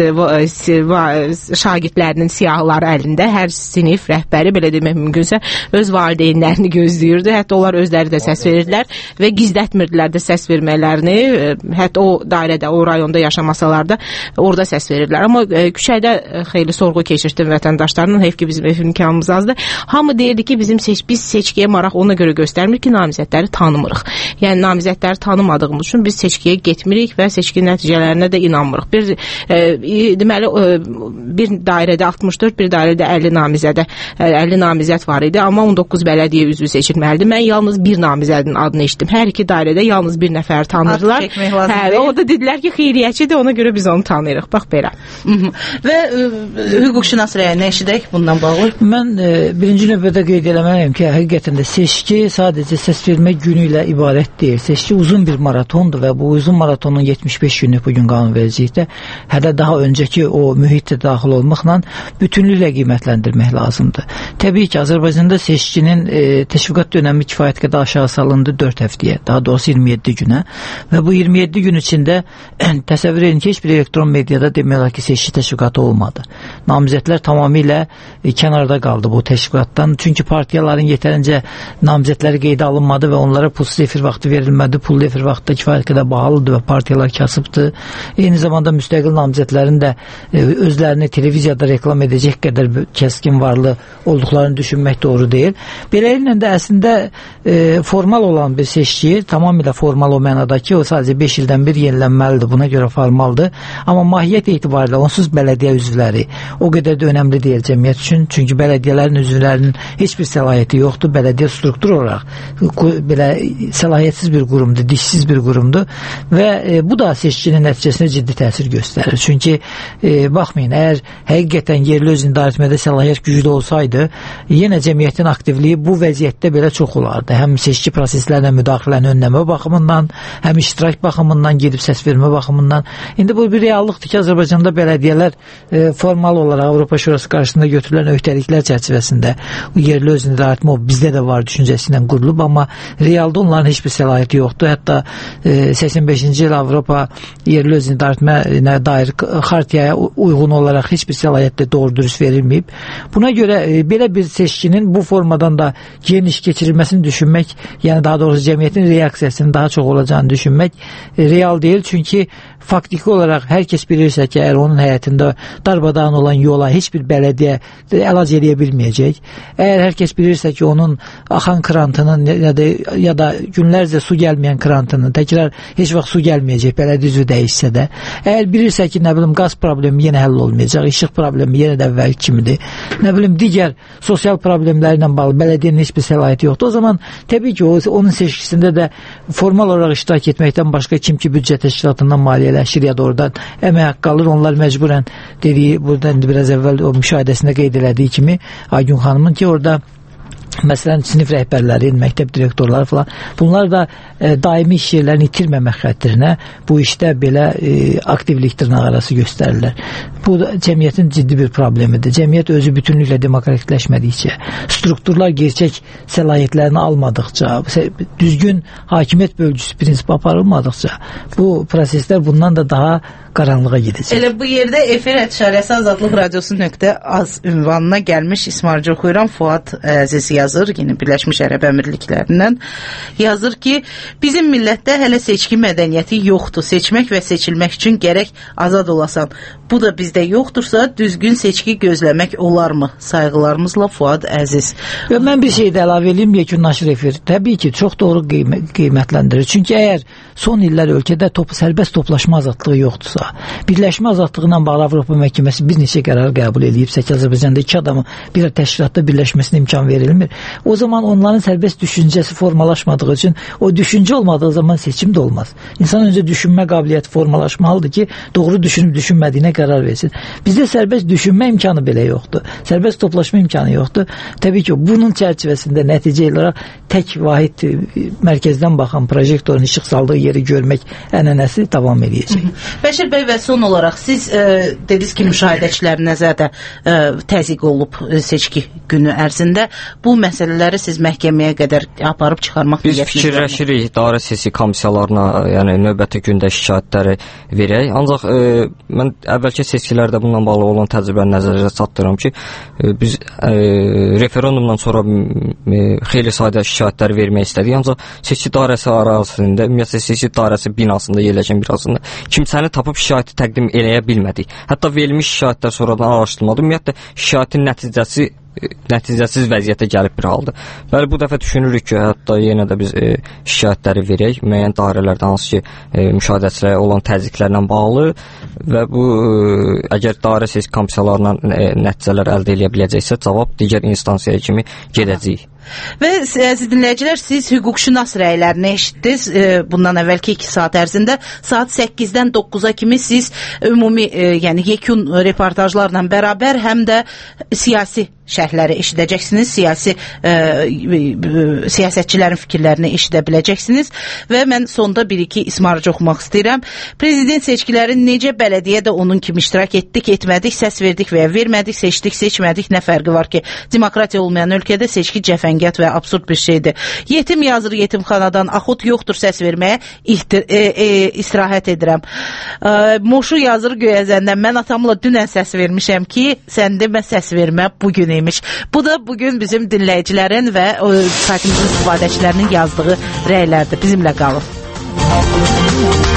[SPEAKER 21] şagirdlərinin siyahıları əlində, hər sinif rəhbəri, belə demək mümkünsə, öz valideynlərini gözləyirdi. Hətta onlar özləri də səs verirdilər və gizlətmirdilər də səs vermələrini. Hətta o dairədə, o rayonda yaşamasalar da orada səs verirdilər. Amma küçədə xeyli sorğu keçirdim vətəndaşlarının, heyf ki, bizim imkanımız azdır. Hamı deyirdi ki, bizim seç biz seçkiyə maraq ona görə göstərmir ki, namizədləri tanımırıq. Yəni, namizədləri tanımadığımız üçün biz seçkiyə getmirik və seçki nəticələrinə də inanmırıq. Bir, e, deməli, e, bir dairədə altmış dörd, bir dairədə əlli namizədə, əlli namizəd var idi, amma on doqquz bələdiyyə üzvü seçilməlidir. Mən yalnız bir namizədin adını eşitdim. Hər iki dairədə yalnız bir nəfər tanırlar. Hə, o da dedilər ki, xeyriyyətçidir, ona görə biz onu tanıyırıq. Bax, belə.
[SPEAKER 12] Və hüquqşünas rəyini eşidək bundan bağlı?
[SPEAKER 17] Mən e, birinci növbədə qeyd eləməliyim ki, həqiqətən də seçki sadəcə səs vermə günü ilə ibarət deyil. Seçki uzun bir maratondur və bu uzun maratonun yetmiş beş günlük bugün qanunvericilikdə hələ daha öncəki o mühitdə daxil olmaqla bütünlüklə qiymətləndirmək lazımdır. Təbii ki, Azərbaycanda seçkinin e, təşviqat dönəmi kifayət qədər aşağı salındı dörd həftəyə, daha doğrusu iyirmi yeddi günə və bu iyirmi yeddi gün içində təsəvvür edin ki, heç bir elektron mediada demək olar ki, seçki təşviqatı olmadı. Namizədlər tamamilə e, kənarda qaldı bu təşviqatdan. Çünki partiyaların yetərincə namizədləri qeydə alınmadı və onlara pulsuz efir vaxtı verilmədi. Pullu efir vaxtı kifayət qədər bahalıdır və partiyalar kasıbdır. Eyni zamanda müstəqil namizədlərin də e, özlərini televiziyada reklam edəcək qədər kəskin varlı olduqlarını düşünmək doğru deyil. Beləliklə də əslində e, formal olan bir seçki, tamamilə formal o mənada ki, o sadəcə beş ildən bir yenilənməlidir, buna görə formaldır. Amma mahiyyət etibarilə onsuz bələdiyyə üzvləri o qədər də önəmli deyil cəmiyyət üçün. Çünki bələdiyyələrin üzvlərinin heç bir səlahiyyəti yoxdur. Bələdiyyə struktur olaraq belə səlahiyyətsiz bir qurumdur, dişsiz bir qurumdur və e, bu da seçkinin nəticəsində ciddi təsir göstərir. Çünki e, baxmayın, əgər həqiqətən yerli özünü idarə etmədə səlahiyyət güclü olsaydı, yenə cəmiyyətin aktivliyi bu vəziyyətdə belə çox olardı. Həm seçki proseslərinə müdaxiləni önləmə baxımından, həm iştirak baxımından, gedib səs vermə baxımından. İndi bu bir reallıqdır ki, Azərbaycanda bələdiyyələr e, formal olaraq Avropa Şurası qarşısında götürülən öhdəliklər çərçivəsində yerli özünü idarə etmə, o bizdə də var düşüncəsi ilə qurulub, amma realda onların heç bir səlahiyyəti yoxdur. Hətta e, səksən beşinci il Avropa yerli özünü idarə etmə dair xartiyaya uyğun olaraq heç bir səlahiyyətdə doğru dürüst verilməyib. Buna görə e, belə bir seçkinin bu formadan da geniş keçirilməsini düşünmək, yəni daha doğrusu cəmiyyətin reaksiyasının daha çox olacağını düşünmək e, real deyil. Çünki faktiki olaraq hər kəs bilirsə ki, əgər onun həyatında darmadağın olan yola heç bir bələdiyyə əlac edə bilməyəcək. Əgər hər kəs bilirsə ki, onun axan krantının ya da, ya da günlərcə su gəlməyən krantının təkrar heç vaxt su gəlməyəcək bələdiyyə üzvü dəyişsə də, əgər bilirsə ki, nə bilim, qaz problemi yenə həll olmayacaq, işıq problemi yenə də əvvəl kimidir, nə bilim, digər sosial problemlərlə bağlı bələdiyənin heç bir səlahiyyəti yoxdur. O zaman təbii ki, o, onun seçkisində də formal olaraq iştirak etməkdən başqa kim ki, büdcə təşkilatından maliyyələşir ya da oradan əmək haqqı alır, onlar məcburən dediyi, buradan biraz əvvəl o müşahidəsində qeyd elədiyi kimi Aygün xanımın ki, orada Məsələn, sinif rəhbərləri, məktəb direktorları falan, bunlar da e, daimi iş yerlərini itirməmək xətrinə bu işdə belə e, aktivlik dırnaqarası göstərirlər. Bu da cəmiyyətin ciddi bir problemidir. Cəmiyyət özü bütünlüklə demokratikləşmədikcə, strukturlar gerçək səlahiyyətlərini almadıqca, düzgün hakimiyyət bölgüsü prinsipi aparılmadıqca, bu proseslər bundan da daha qaranlığa gedəcək.
[SPEAKER 12] Elə bu yerdə efir ətşarəsi Azadlıq Radiosu nöqtə az ünvanına gəlmiş İsmarcı oxuyuram. Fuad Əziz yazır, yine Birləşmiş Ərəb Əmirliklərindən yazır ki, bizim millətdə hələ seçki mədəniyyəti yoxdur. Seçmək və seçilmək üçün gərək azad olasan. Bu da bizdə yoxdursa, düzgün seçki gözləmək olarmı? Sayğılarımızla Fuad Əziz.
[SPEAKER 17] Və mən bir şey də əlavə edeyim, yekunlaşır efir. Təbii ki, çox doğru qiymətləndirir. Çünki əgər son illər ölkədə top, sərbəst toplaşma azadlığı yoxdursa, birləşmə azadlığı ilə bağlı Avropa Məhkəməsi bir neçə qərar qəbul edibsə ki, Azərbaycanda iki adamın bir təşkilatda birləşməsinə imkan verilmir. O zaman onların sərbəst düşüncəsi formalaşmadığı üçün o düşüncə olmadığı zaman seçim də olmaz. İnsan öncə düşünmə qabiliyyəti formalaşmalıdır ki, doğru düşünüb düşünmədiyinə qərar versin. Bizdə sərbəst düşünmə imkanı belə yoxdur. Sərbəst toplaşma imkanı yoxdur. Təbii ki, bunun çərçivəsində nəticə olaraq tək vahid mərkəzdən baxan projektorun işıq saldığı yeri görmək ənənəsi davam edəcək.
[SPEAKER 12] Bəşir bəy, və son olaraq siz e, dediniz ki, müşahidəçilərin nəzərdə e, təzyiq olub e, seçki günü ərzində. Bu məsələləri siz məhkəməyə qədər aparıb çıxarmaq
[SPEAKER 18] Biz fikirləşirik, idarə sesi komissiyalarına, yəni növbəti gündə şikayətləri verək. Ancaq e, mən əvvəlki seçkilərdə bununla bağlı olan təcrübəni nəzərə çatdırıram ki, e, biz e, referendumdan sonra e, xeyli sayda şikayətləri vermək istədik. Ancaq seçki dairəsi arasında, ümumiyyətlə seçki dairəsi binasında, yerləşən binasında kimsəni tapıb şikayəti təqdim eləyə bilmədik. Hətta verilmiş şikayətlər sonradan araşdırılmadı. Ümumiyyətlə şikayətin nəticəsi nəticəsiz vəziyyətə gəlib bir haldır. Bəli, bu dəfə düşünürük ki, hətta yenə də biz e, şikayətləri verək, müəyyən dairələrdə hansı ki, e, müşahidəçilərə olan təzyiqlərlə bağlı və bu e, əgər dairə seçki komissiyalarından e, nəticələr əldə edə biləcəksə, cavab digər instansiyaya kimi gedəcək.
[SPEAKER 12] Və əziz dinləyicilər, siz hüquqşünas rəylərini eşitdiniz. E, bundan əvvəlki iki saat ərzində saat səkkizdən doqquza kimi siz ümumi, e, yəni yekun reportajlarla bərabər həm də siyasi şərhləri eşidəcəksiniz, siyasi e, e, siyasətçilərin fikirlərini eşidə biləcəksiniz və mən sonda bir-iki ismarıcı oxumaq istəyirəm. Prezident seçkiləri necə bələdiyyə də onun kimi iştirak etdik, etmədik, səs verdik və ya vermədik, seçdik, seçmədik, nə fərqi var ki, demokratiya olmayan ölkədə seçki cəfəngiyat və absurd bir şeydir. Yetim yazır yetimxanadan, axut yoxdur səs verməyə, ihtir, e, e, istirahət edirəm. E, Moşu yazır Göyəzəndən, mən atamla dünən səs vermişəm ki, sən demə səs vermə bugün imiş. Bu da bugün bizim dinləyicilərin və saytımızın istifadəçilərinin yazdığı rəylərdir. Bizimlə qalın.